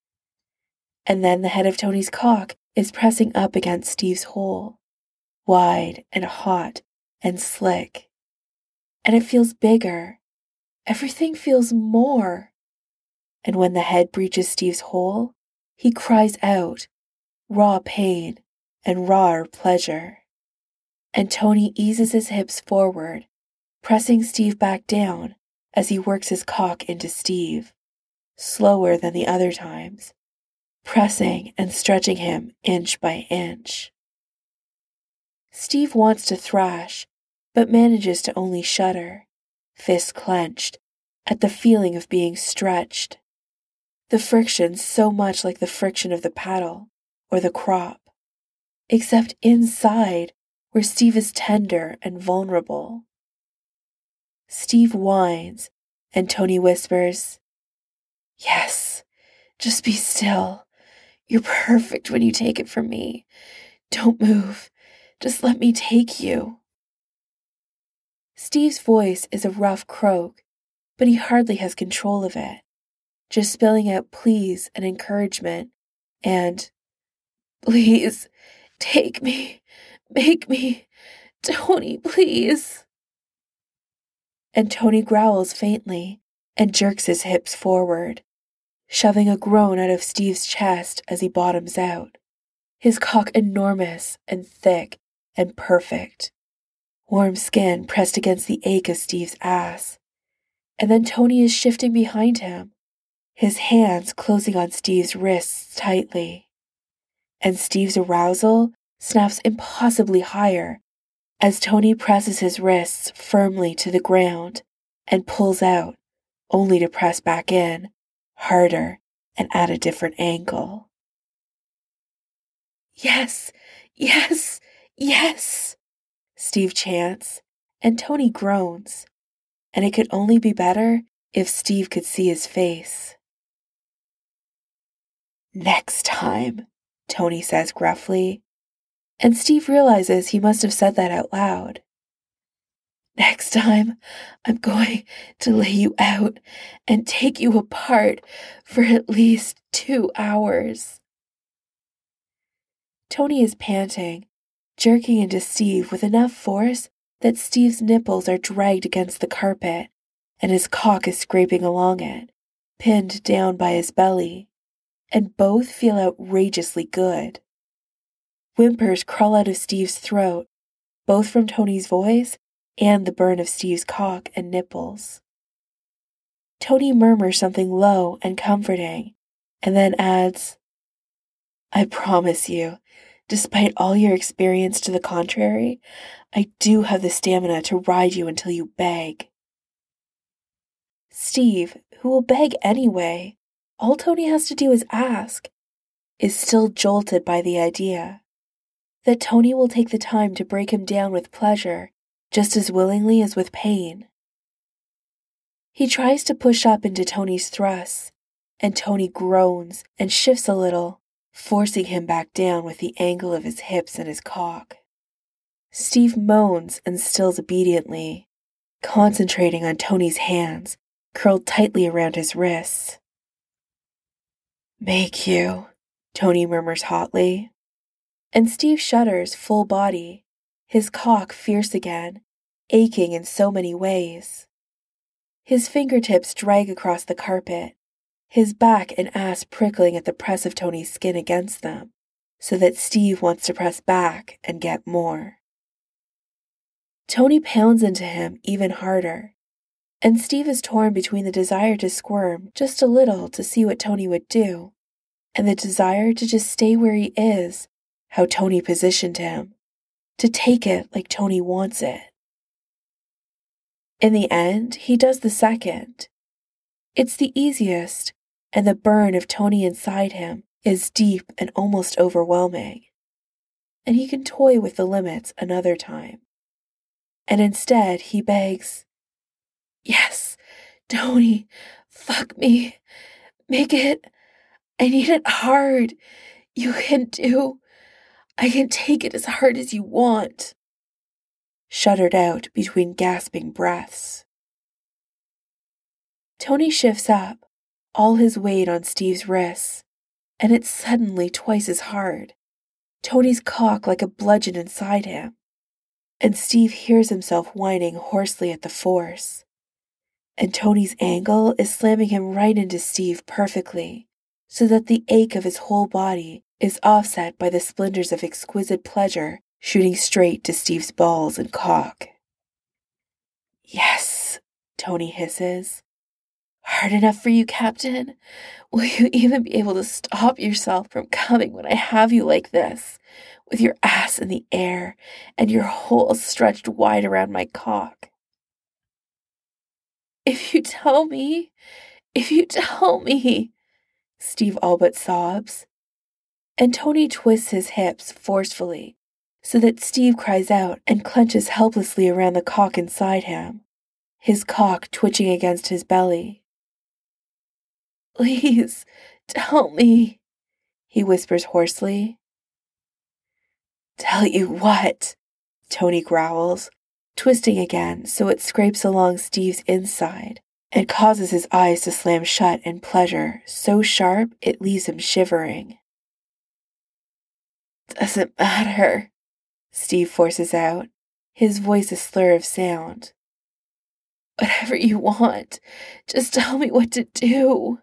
And then the head of Tony's cock is pressing up against Steve's hole, wide and hot and slick. And it feels bigger. Everything feels more. And when the head breaches Steve's hole, he cries out, raw pain and rawer pleasure. And Tony eases his hips forward, pressing Steve back down as he works his cock into Steve, slower than the other times, pressing and stretching him inch by inch. Steve wants to thrash, but manages to only shudder, fists clenched, at the feeling of being stretched. The friction so much like the friction of the paddle or the crop, except inside where Steve is tender and vulnerable. Steve whines, and Tony whispers, Yes, just be still. You're perfect when you take it from me. Don't move. Just let me take you. Steve's voice is a rough croak, but he hardly has control of it, just spilling out pleas and encouragement and, Please, take me, make me, Tony, please. And Tony growls faintly and jerks his hips forward, shoving a groan out of Steve's chest as he bottoms out, his cock enormous and thick and perfect, warm skin pressed against the ache of Steve's ass. And then Tony is shifting behind him, his hands closing on Steve's wrists tightly. And Steve's arousal snaps impossibly higher as Tony presses his wrists firmly to the ground and pulls out, only to press back in, harder and at a different angle. Yes, yes, yes, Steve chants, and Tony groans, and it could only be better if Steve could see his face. Next time, Tony says gruffly, and Steve realizes he must have said that out loud. Next time, I'm going to lay you out and take you apart for at least two hours. Tony is panting, jerking into Steve with enough force that Steve's nipples are dragged against the carpet and his cock is scraping along it, pinned down by his belly, and both feel outrageously good. Whimpers crawl out of Steve's throat, both from Tony's voice and the burn of Steve's cock and nipples. Tony murmurs something low and comforting, and then adds, I promise you, despite all your experience to the contrary, I do have the stamina to ride you until you beg. Steve, who will beg anyway, all Tony has to do is ask, is still jolted by the idea that Tony will take the time to break him down with pleasure just as willingly as with pain. He tries to push up into Tony's thrusts, and Tony groans and shifts a little, forcing him back down with the angle of his hips and his cock. Steve moans and stills obediently, concentrating on Tony's hands curled tightly around his wrists. "Make you," Tony murmurs hotly. And Steve shudders full body, his cock fierce again, aching in so many ways. His fingertips drag across the carpet, his back and ass prickling at the press of Tony's skin against them, so that Steve wants to press back and get more. Tony pounds into him even harder, and Steve is torn between the desire to squirm just a little to see what Tony would do, and the desire to just stay where he is, how Tony positioned him, to take it like Tony wants it. In the end, he does the second. It's the easiest, and the burn of Tony inside him is deep and almost overwhelming. And he can toy with the limits another time. And instead, he begs, "Yes, Tony, fuck me. Make it. I need it hard. You can do. I can take it as hard as you want," shuddered out between gasping breaths. Tony shifts up, all his weight on Steve's wrists, and it's suddenly twice as hard, Tony's cock like a bludgeon inside him, and Steve hears himself whining hoarsely at the force. And Tony's angle is slamming him right into Steve perfectly, so that the ache of his whole body is offset by the splinters of exquisite pleasure shooting straight to Steve's balls and cock. "Yes," Tony hisses. "Hard enough for you, Captain? Will you even be able to stop yourself from coming when I have you like this, with your ass in the air and your hole stretched wide around my cock?" "If you tell me, if you tell me," Steve all but sobs. And Tony twists his hips forcefully, so that Steve cries out and clenches helplessly around the cock inside him, his cock twitching against his belly. "Please, tell me," he whispers hoarsely. "Tell you what?" Tony growls, twisting again so it scrapes along Steve's inside and causes his eyes to slam shut in pleasure so sharp it leaves him shivering. "Doesn't matter," Steve forces out, his voice a slur of sound. "Whatever you want, just tell me what to do."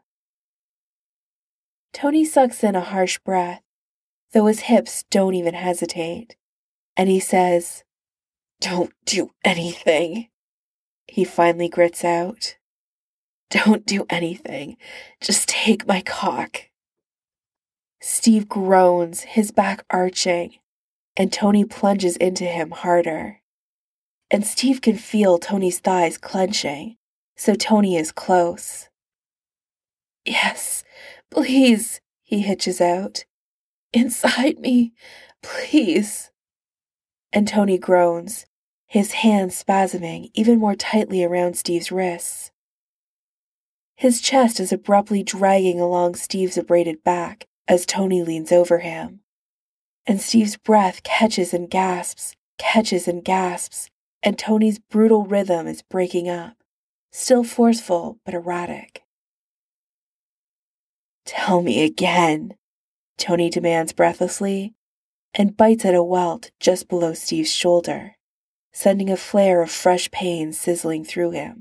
Tony sucks in a harsh breath, though his hips don't even hesitate, and he says, "Don't do anything," he finally grits out. "Don't do anything. Just take my cock." Steve groans, his back arching, and Tony plunges into him harder. And Steve can feel Tony's thighs clenching, so Tony is close. "Yes, please," he hitches out. "Inside me, please." And Tony groans, his hands spasming even more tightly around Steve's wrists. His chest is abruptly dragging along Steve's abraded back as Tony leans over him. And Steve's breath catches and gasps, catches and gasps, and Tony's brutal rhythm is breaking up, still forceful but erratic. "Tell me again," Tony demands breathlessly, and bites at a welt just below Steve's shoulder, sending a flare of fresh pain sizzling through him.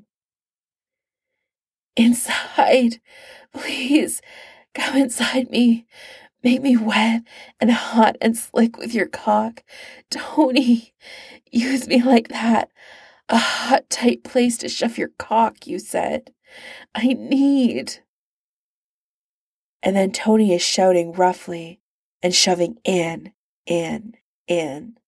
"Inside, please, come inside me. Make me wet and hot and slick with your cock. Tony, use me like that. A hot, tight place to shove your cock, you said. I need." And then Tony is shouting roughly and shoving in, in, in.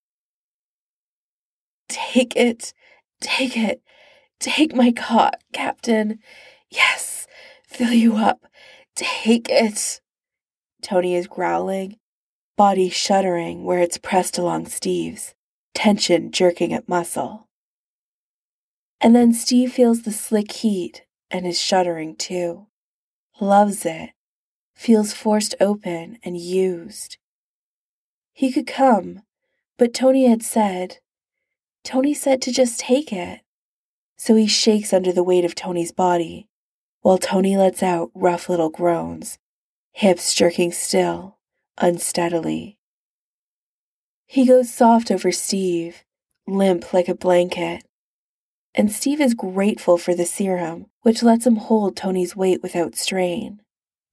"Take it, take it, take my cock, Captain. Yes, fill you up. Take it, Tony is growling, body shuddering where it's pressed along Steve's, tension jerking at muscle. And then Steve feels the slick heat and is shuddering too. Loves it. Feels forced open and used. He could come, but Tony had said, Tony said to just take it. So he shakes under the weight of Tony's body, while Tony lets out rough little groans, hips jerking still, unsteadily. He goes soft over Steve, limp like a blanket, and Steve is grateful for the serum, which lets him hold Tony's weight without strain.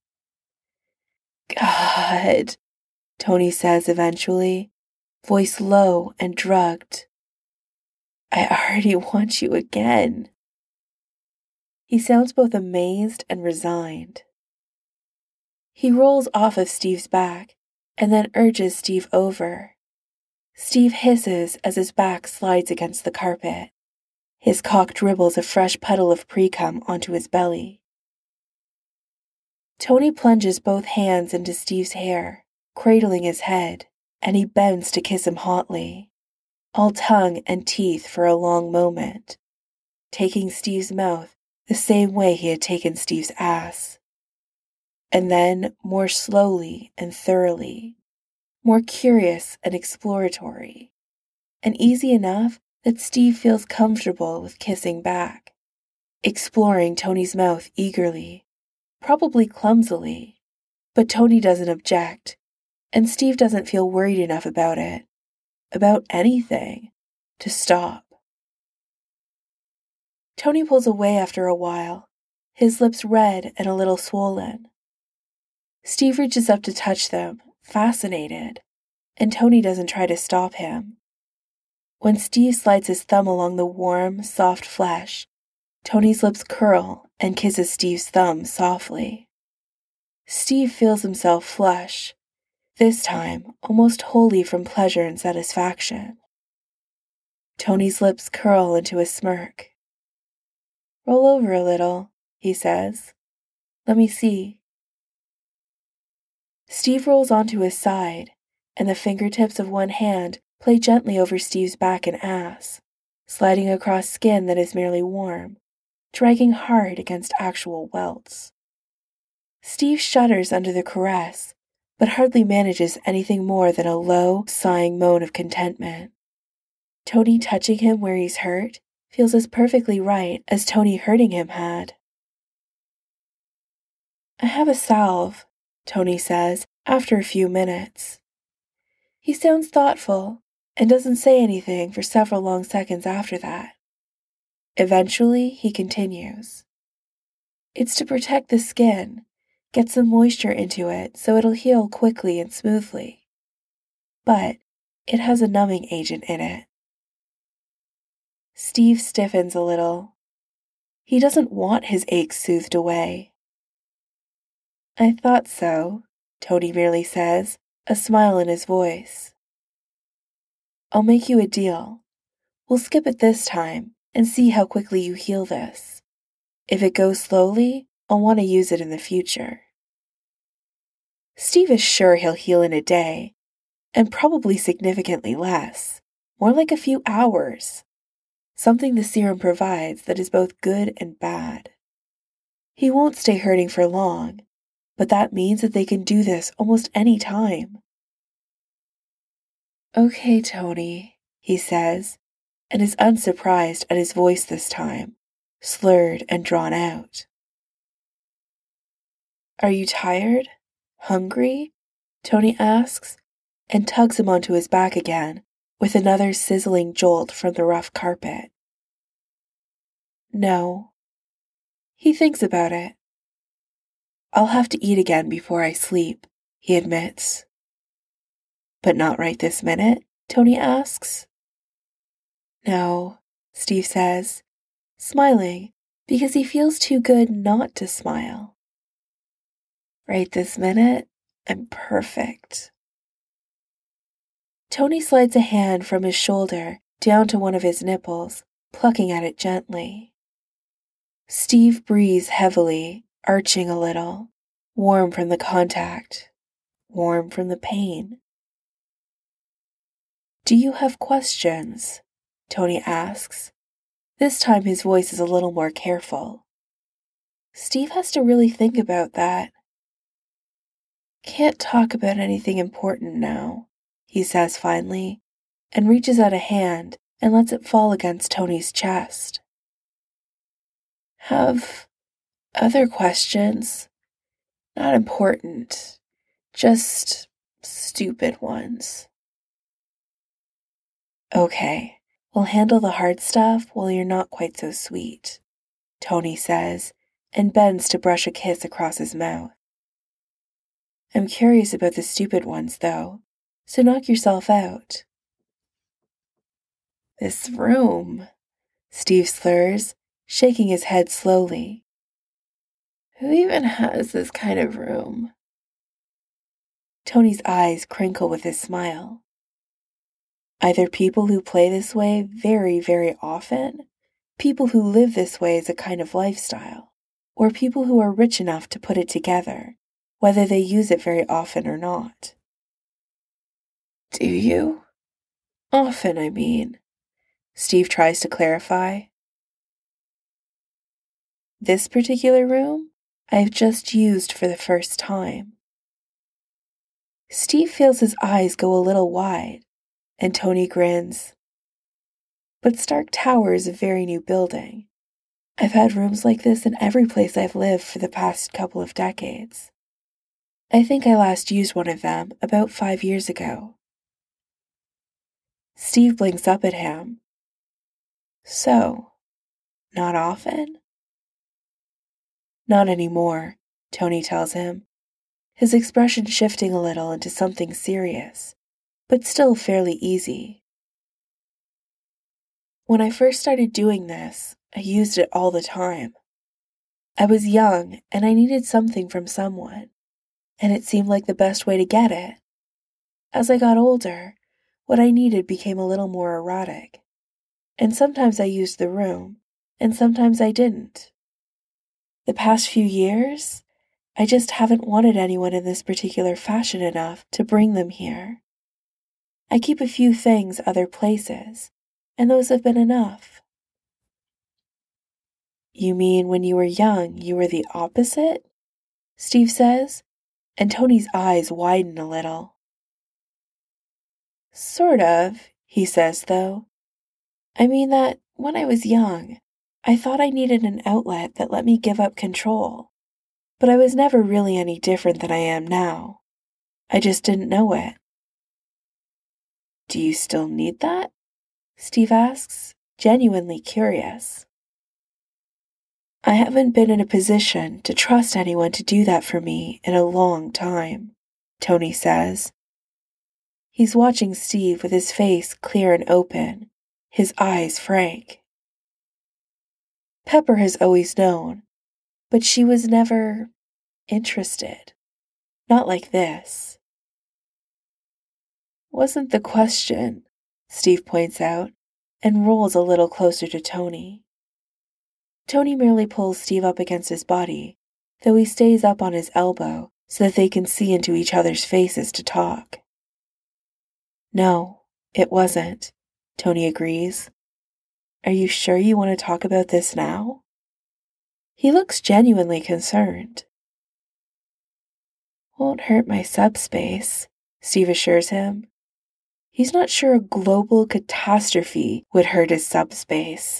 God, Tony says eventually, voice low and drugged. I already want you again. He sounds both amazed and resigned. He rolls off of Steve's back and then urges Steve over. Steve hisses as his back slides against the carpet. His cock dribbles a fresh puddle of pre-cum onto his belly. Tony plunges both hands into Steve's hair, cradling his head, and he bends to kiss him hotly, all tongue and teeth for a long moment, taking Steve's mouth the same way he had taken Steve's ass. And then more slowly and thoroughly, more curious and exploratory, and easy enough that Steve feels comfortable with kissing back, exploring Tony's mouth eagerly, probably clumsily, but Tony doesn't object, and Steve doesn't feel worried enough about it, about anything, to stop. Tony pulls away after a while, his lips red and a little swollen. Steve reaches up to touch them, fascinated, and Tony doesn't try to stop him. When Steve slides his thumb along the warm, soft flesh, Tony's lips curl and kisses Steve's thumb softly. Steve feels himself flush, this time almost wholly from pleasure and satisfaction. Tony's lips curl into a smirk. Roll over a little, he says. Let me see. Steve rolls onto his side, and the fingertips of one hand play gently over Steve's back and ass, sliding across skin that is merely warm, dragging hard against actual welts. Steve shudders under the caress, but hardly manages anything more than a low, sighing moan of contentment. Tony touching him where he's hurt feels as perfectly right as Tony hurting him had. I have a salve, Tony says after a few minutes. He sounds thoughtful and doesn't say anything for several long seconds after that. Eventually, he continues. It's to protect the skin, get some moisture into it so it'll heal quickly and smoothly. But it has a numbing agent in it. Steve stiffens a little. He doesn't want his aches soothed away. I thought so, Tony merely says, a smile in his voice. I'll make you a deal. We'll skip it this time and see how quickly you heal this. If it goes slowly, I'll want to use it in the future. Steve is sure he'll heal in a day, and probably significantly less, more like a few hours, something the serum provides that is both good and bad. He won't stay hurting for long, but that means that they can do this almost any time. Okay, Tony, he says, and is unsurprised at his voice this time, slurred and drawn out. Are you tired? Hungry? Tony asks, and tugs him onto his back again with another sizzling jolt from the rough carpet. No. He thinks about it. I'll have to eat again before I sleep, he admits. But not right this minute? Tony asks. No, Steve says, smiling because he feels too good not to smile. Right this minute, I'm perfect. Tony slides a hand from his shoulder down to one of his nipples, plucking at it gently. Steve breathes heavily, arching a little, warm from the contact, warm from the pain. "Do you have questions?" Tony asks. This time his voice is a little more careful. Steve has to really think about that. "Can't talk about anything important now," he says finally, and reaches out a hand and lets it fall against Tony's chest. "Have other questions? Not important, just stupid ones." "Okay, we'll handle the hard stuff while you're not quite so sweet," Tony says, and bends to brush a kiss across his mouth. "I'm curious about the stupid ones, though, so knock yourself out." "This room," Steve slurs, shaking his head slowly. "Who even has this kind of room?" Tony's eyes crinkle with his smile. "Either people who play this way very, very often, people who live this way as a kind of lifestyle, or people who are rich enough to put it together, whether they use it very often or not." "Do you? Often, I mean," Steve tries to clarify. "This particular room, I've just used for the first time." Steve feels his eyes go a little wide, and Tony grins. "But Stark Tower is a very new building. I've had rooms like this in every place I've lived for the past couple of decades. I think I last used one of them about five years ago." Steve blinks up at him. "So, not often?" "Not anymore," Tony tells him, his expression shifting a little into something serious, but still fairly easy. "When I first started doing this, I used it all the time. I was young and I needed something from someone, and it seemed like the best way to get it. As I got older, what I needed became a little more erratic, and sometimes I used the room, and sometimes I didn't. The past few years, I just haven't wanted anyone in this particular fashion enough to bring them here. I keep a few things other places, and those have been enough." "You mean when you were young, you were the opposite?" Steve says, and Tony's eyes widen a little. "Sort of," he says, though. "I mean that when I was young, I thought I needed an outlet that let me give up control. But I was never really any different than I am now. I just didn't know it." "Do you still need that?" Steve asks, genuinely curious. "I haven't been in a position to trust anyone to do that for me in a long time," Tony says. He's watching Steve with his face clear and open, his eyes frank. Pepper has always known, but she was never interested. Not like this. "Wasn't the question," Steve points out, and rolls a little closer to Tony. Tony merely pulls Steve up against his body, though he stays up on his elbow so that they can see into each other's faces to talk. "No, it wasn't," Tony agrees. "Are you sure you want to talk about this now?" He looks genuinely concerned. "Won't hurt my subspace," Steve assures him. He's not sure a global catastrophe would hurt his subspace.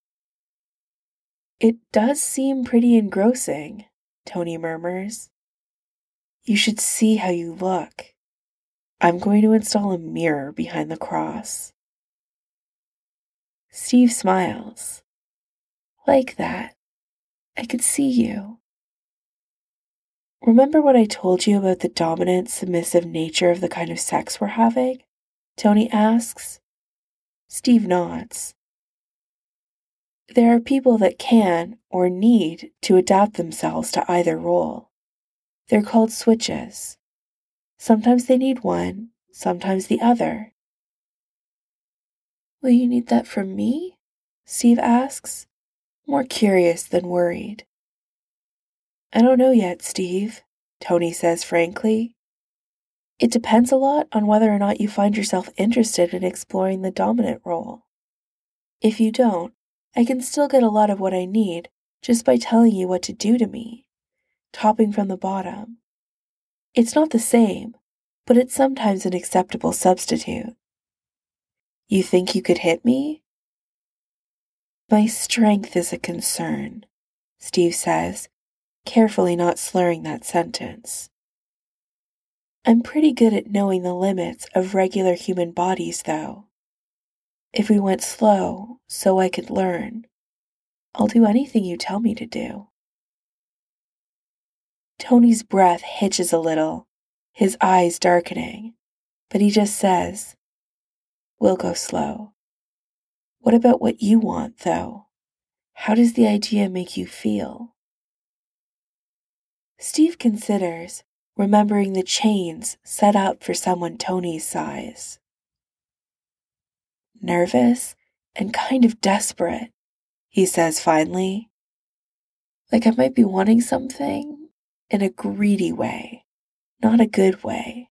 "It does seem pretty engrossing," Tony murmurs. "You should see how you look. I'm going to install a mirror behind the cross." Steve smiles. "Like that. I could see you." "Remember what I told you about the dominant, submissive nature of the kind of sex we're having?" Tony asks. Steve nods. "There are people that can, or need, to adapt themselves to either role. They're called switches. Sometimes they need one, sometimes the other." "Will you need that from me?" Steve asks, more curious than worried. "I don't know yet, Steve," Tony says frankly. It depends a lot on whether or not you find yourself interested in exploring the dominant role. If you don't, I can still get a lot of what I need just by telling you what to do to me, topping from the bottom. It's not the same, but it's sometimes an acceptable substitute. You think you could hit me? My strength is a concern, Steve says, carefully not slurring that sentence. I'm pretty good at knowing the limits of regular human bodies, though. If we went slow, so I could learn, I'll do anything you tell me to do. Tony's breath hitches a little, his eyes darkening, but he just says, We'll go slow. What about what you want, though? How does the idea make you feel? Steve considers, remembering the chains set up for someone Tony's size. Nervous and kind of desperate, he says finally. Like I might be wanting something in a greedy way, not a good way.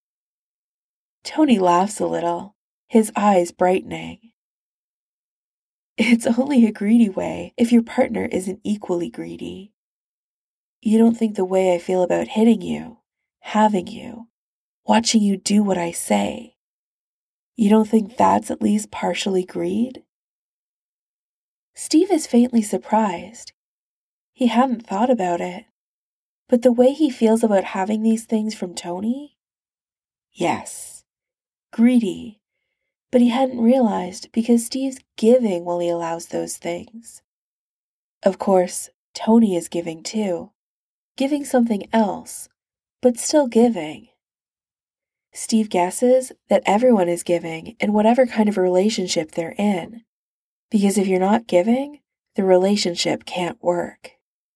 Tony laughs a little, his eyes brightening. It's only a greedy way if your partner isn't equally greedy. You don't think the way I feel about hitting you, having you, watching you do what I say, you don't think that's at least partially greed? Steve is faintly surprised. He hadn't thought about it. But the way he feels about having these things from Tony? Yes, greedy. But he hadn't realized because Steve's giving while he allows those things. Of course, Tony is giving too. Giving something else, but still giving. Steve guesses that everyone is giving in whatever kind of relationship they're in, because if you're not giving, the relationship can't work.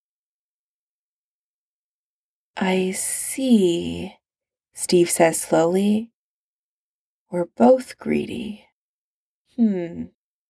I see, Steve says slowly. We're both greedy. Hmm.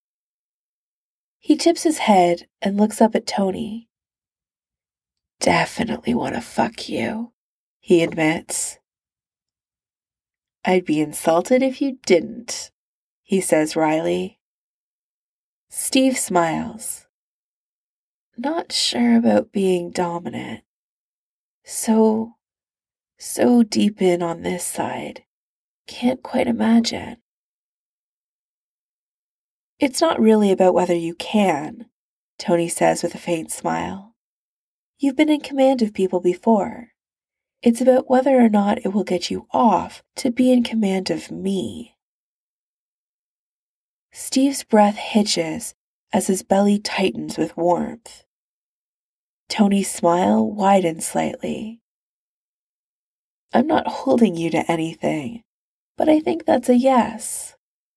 He tips his head and looks up at Tony. Definitely want to fuck you, he admits. I'd be insulted if you didn't, he says wryly. Steve smiles. Not sure about being dominant. So, so deep in on this side. Can't quite imagine. It's not really about whether you can, Tony says with a faint smile. You've been in command of people before. It's about whether or not it will get you off to be in command of me. Steve's breath hitches as his belly tightens with warmth. Tony's smile widens slightly. I'm not holding you to anything, but I think that's a yes.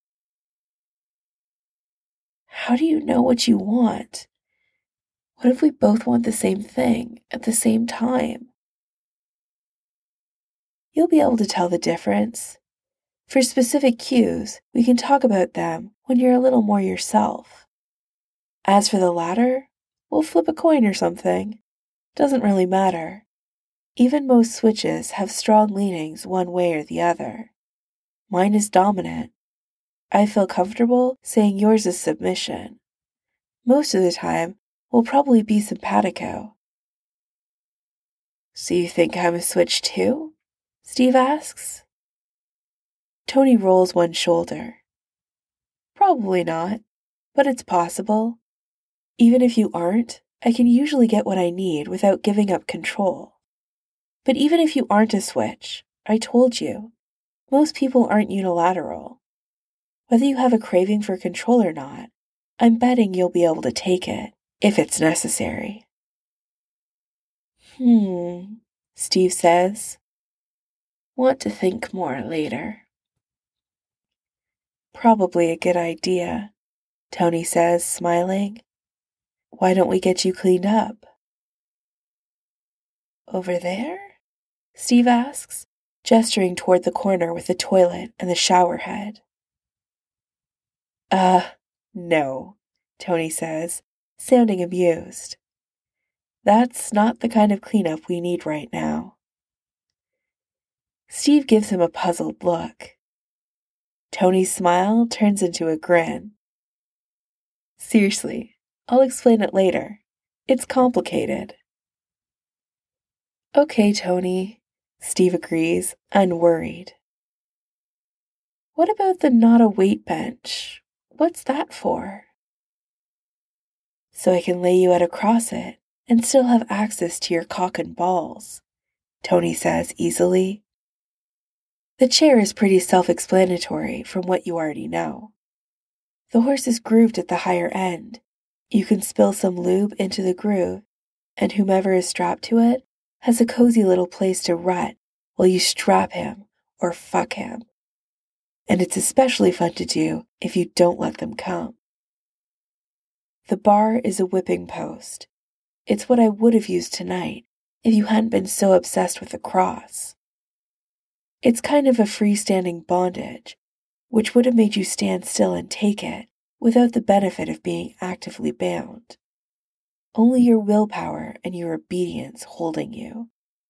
How do you know what you want? What if we both want the same thing at the same time? You'll be able to tell the difference. For specific cues, we can talk about them when you're a little more yourself. As for the latter, we'll flip a coin or something. Doesn't really matter. Even most switches have strong leanings one way or the other. Mine is dominant. I feel comfortable saying yours is submission. Most of the time, we'll probably be simpatico. So you think I'm a switch too? Steve asks. Tony rolls one shoulder. Probably not, but it's possible. Even if you aren't, I can usually get what I need without giving up control. But even if you aren't a switch, I told you, most people aren't unilateral. Whether you have a craving for control or not, I'm betting you'll be able to take it, if it's necessary. Hmm, Steve says. Want to think more later. Probably a good idea, Tony says, smiling. Why don't we get you cleaned up? Over there? Steve asks, gesturing toward the corner with the toilet and the shower head. Uh, no, Tony says, sounding amused. That's not the kind of cleanup we need right now. Steve gives him a puzzled look. Tony's smile turns into a grin. Seriously, I'll explain it later. It's complicated. Okay, Tony, Steve agrees, unworried. What about the not a weight bench? What's that for? So I can lay you out across it and still have access to your cock and balls, Tony says easily. The chair is pretty self-explanatory from what you already know. The horse is grooved at the higher end. You can spill some lube into the groove, and whomever is strapped to it has a cozy little place to rut while you strap him or fuck him. And it's especially fun to do if you don't let them come. The bar is a whipping post. It's what I would have used tonight if you hadn't been so obsessed with the cross. It's kind of a freestanding bondage, which would have made you stand still and take it without the benefit of being actively bound. Only your willpower and your obedience holding you.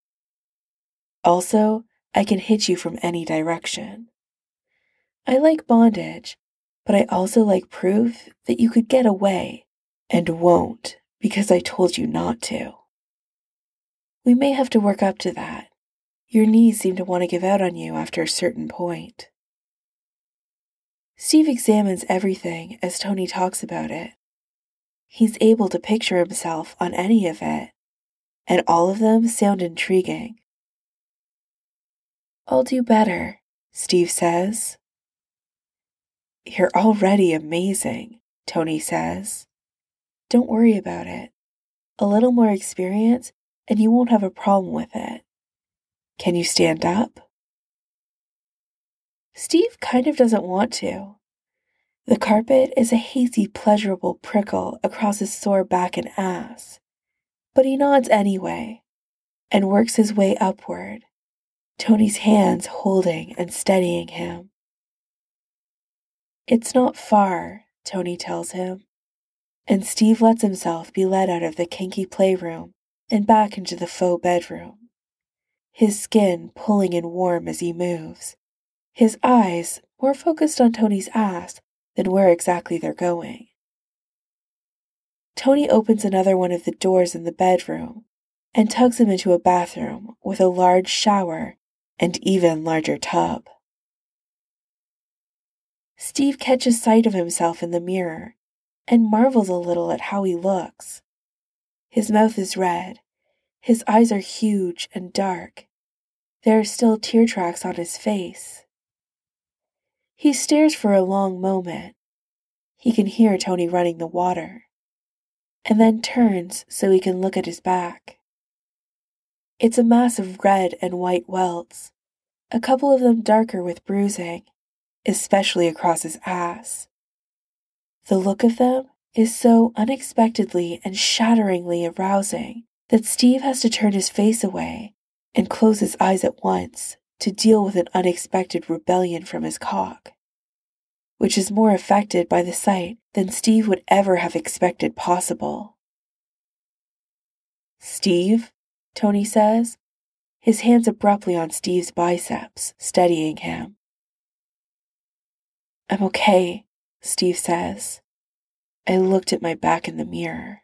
Also, I can hit you from any direction. I like bondage, but I also like proof that you could get away and won't because I told you not to. We may have to work up to that. Your knees seem to want to give out on you after a certain point. Steve examines everything as Tony talks about it. He's able to picture himself on any of it, and all of them sound intriguing. I'll do better, Steve says. You're already amazing, Tony says. Don't worry about it. A little more experience and you won't have a problem with it. Can you stand up? Steve kind of doesn't want to. The carpet is a hazy, pleasurable prickle across his sore back and ass, but he nods anyway and works his way upward, Tony's hands holding and steadying him. It's not far, Tony tells him, and Steve lets himself be led out of the kinky playroom and back into the faux bedroom, his skin pulling and warm as he moves, his eyes more focused on Tony's ass than where exactly they're going. Tony opens another one of the doors in the bedroom and tugs him into a bathroom with a large shower and even larger tub. Steve catches sight of himself in the mirror and marvels a little at how he looks. His mouth is red, his eyes are huge and dark. There are still tear tracks on his face. He stares for a long moment. He can hear Tony running the water, and then turns so he can look at his back. It's a mass of red and white welts, a couple of them darker with bruising, especially across his ass. The look of them is so unexpectedly and shatteringly arousing that Steve has to turn his face away and close his eyes at once to deal with an unexpected rebellion from his cock, which is more affected by the sight than Steve would ever have expected possible. Steve, Tony says, his hands abruptly on Steve's biceps, steadying him. I'm okay, Steve says. I looked at my back in the mirror.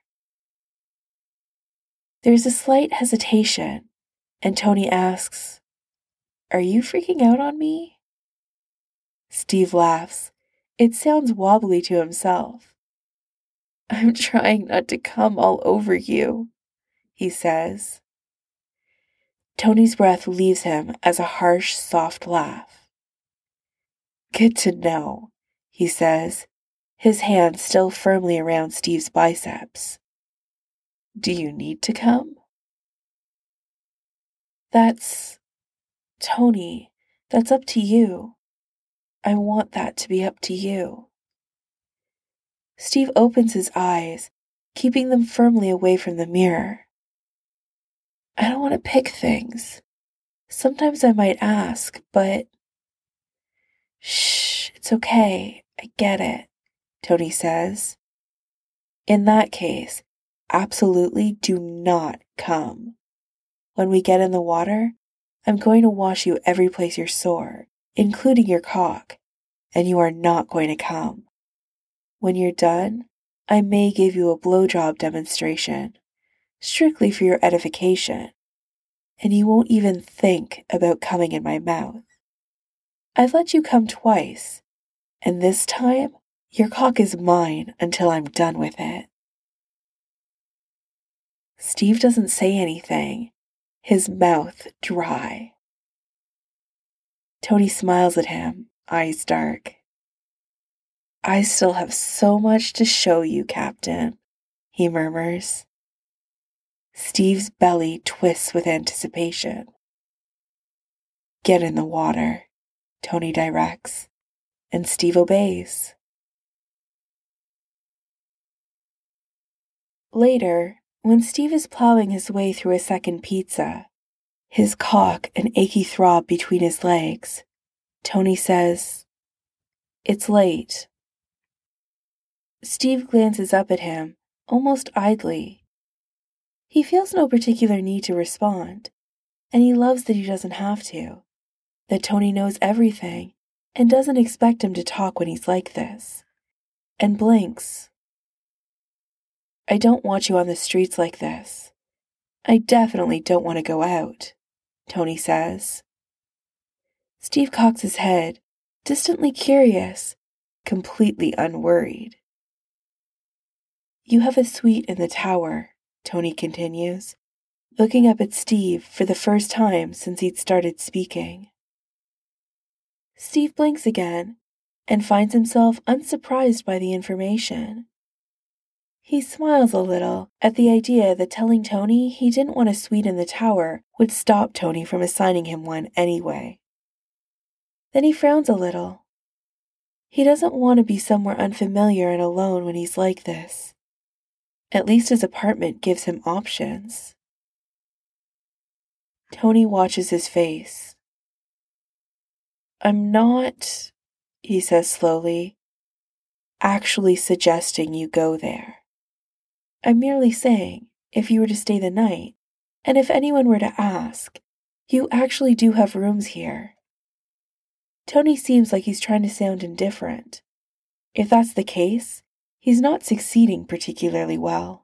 There's a slight hesitation, and Tony asks, Are you freaking out on me? Steve laughs. It sounds wobbly to himself. I'm trying not to come all over you, he says. Tony's breath leaves him as a harsh, soft laugh. Good to know, he says, his hand still firmly around Steve's biceps. Do you need to come? That's... Tony, that's up to you. I want that to be up to you. Steve opens his eyes, keeping them firmly away from the mirror. I don't want to pick things. Sometimes I might ask, but... Shh, it's okay. I get it, Tony says. In that case, absolutely do not come. When we get in the water, I'm going to wash you every place you're sore, including your cock, and you are not going to come. When you're done, I may give you a blowjob demonstration, strictly for your edification, and you won't even think about coming in my mouth. I've let you come twice, and this time, your cock is mine until I'm done with it. Steve doesn't say anything, his mouth dry. Tony smiles at him, eyes dark. I still have so much to show you, Captain, he murmurs. Steve's belly twists with anticipation. Get in the water, Tony directs, and Steve obeys. Later, when Steve is plowing his way through a second pizza, his cock an achy throb between his legs, Tony says, "It's late." Steve glances up at him, almost idly. He feels no particular need to respond, and he loves that he doesn't have to, that Tony knows everything and doesn't expect him to talk when he's like this, and blinks. I don't want you on the streets like this. I definitely don't want to go out, Tony says. Steve cocks his head, distantly curious, completely unworried. You have a suite in the tower, Tony continues, looking up at Steve for the first time since he'd started speaking. Steve blinks again and finds himself unsurprised by the information. He smiles a little at the idea that telling Tony he didn't want a suite in the tower would stop Tony from assigning him one anyway. Then he frowns a little. He doesn't want to be somewhere unfamiliar and alone when he's like this. At least his apartment gives him options. Tony watches his face. I'm not, he says slowly, actually suggesting you go there. I'm merely saying, if you were to stay the night, and if anyone were to ask, you actually do have rooms here. Tony seems like he's trying to sound indifferent. If that's the case, he's not succeeding particularly well.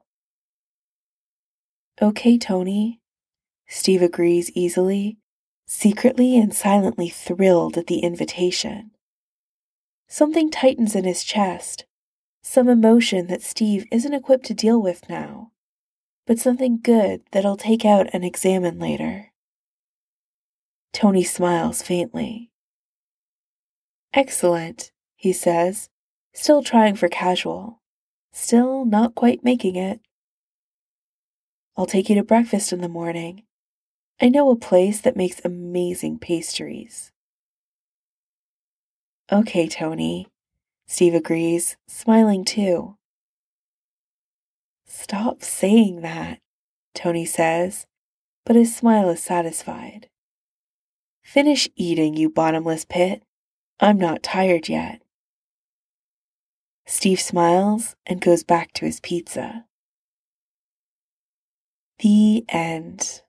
Okay, Tony, Steve agrees easily, secretly and silently thrilled at the invitation. Something tightens in his chest, some emotion that Steve isn't equipped to deal with now, but something good that he'll take out and examine later. Tony smiles faintly. Excellent, he says, still trying for casual, still not quite making it. I'll take you to breakfast in the morning. I know a place that makes amazing pastries. Okay, Tony, Steve agrees, smiling too. Stop saying that, Tony says, but his smile is satisfied. Finish eating, you bottomless pit. I'm not tired yet. Steve smiles and goes back to his pizza. The end.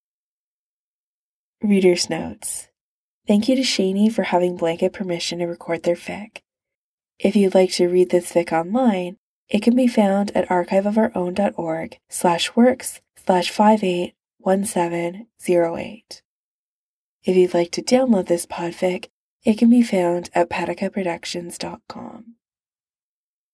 Reader's notes. Thank you to Shani for having blanket permission to record their fic. If you'd like to read this fic online, it can be found at archiveofourown.org slash works slash five eight one seven zero eight. If you'd like to download this podfic, it can be found at patica productions dot com.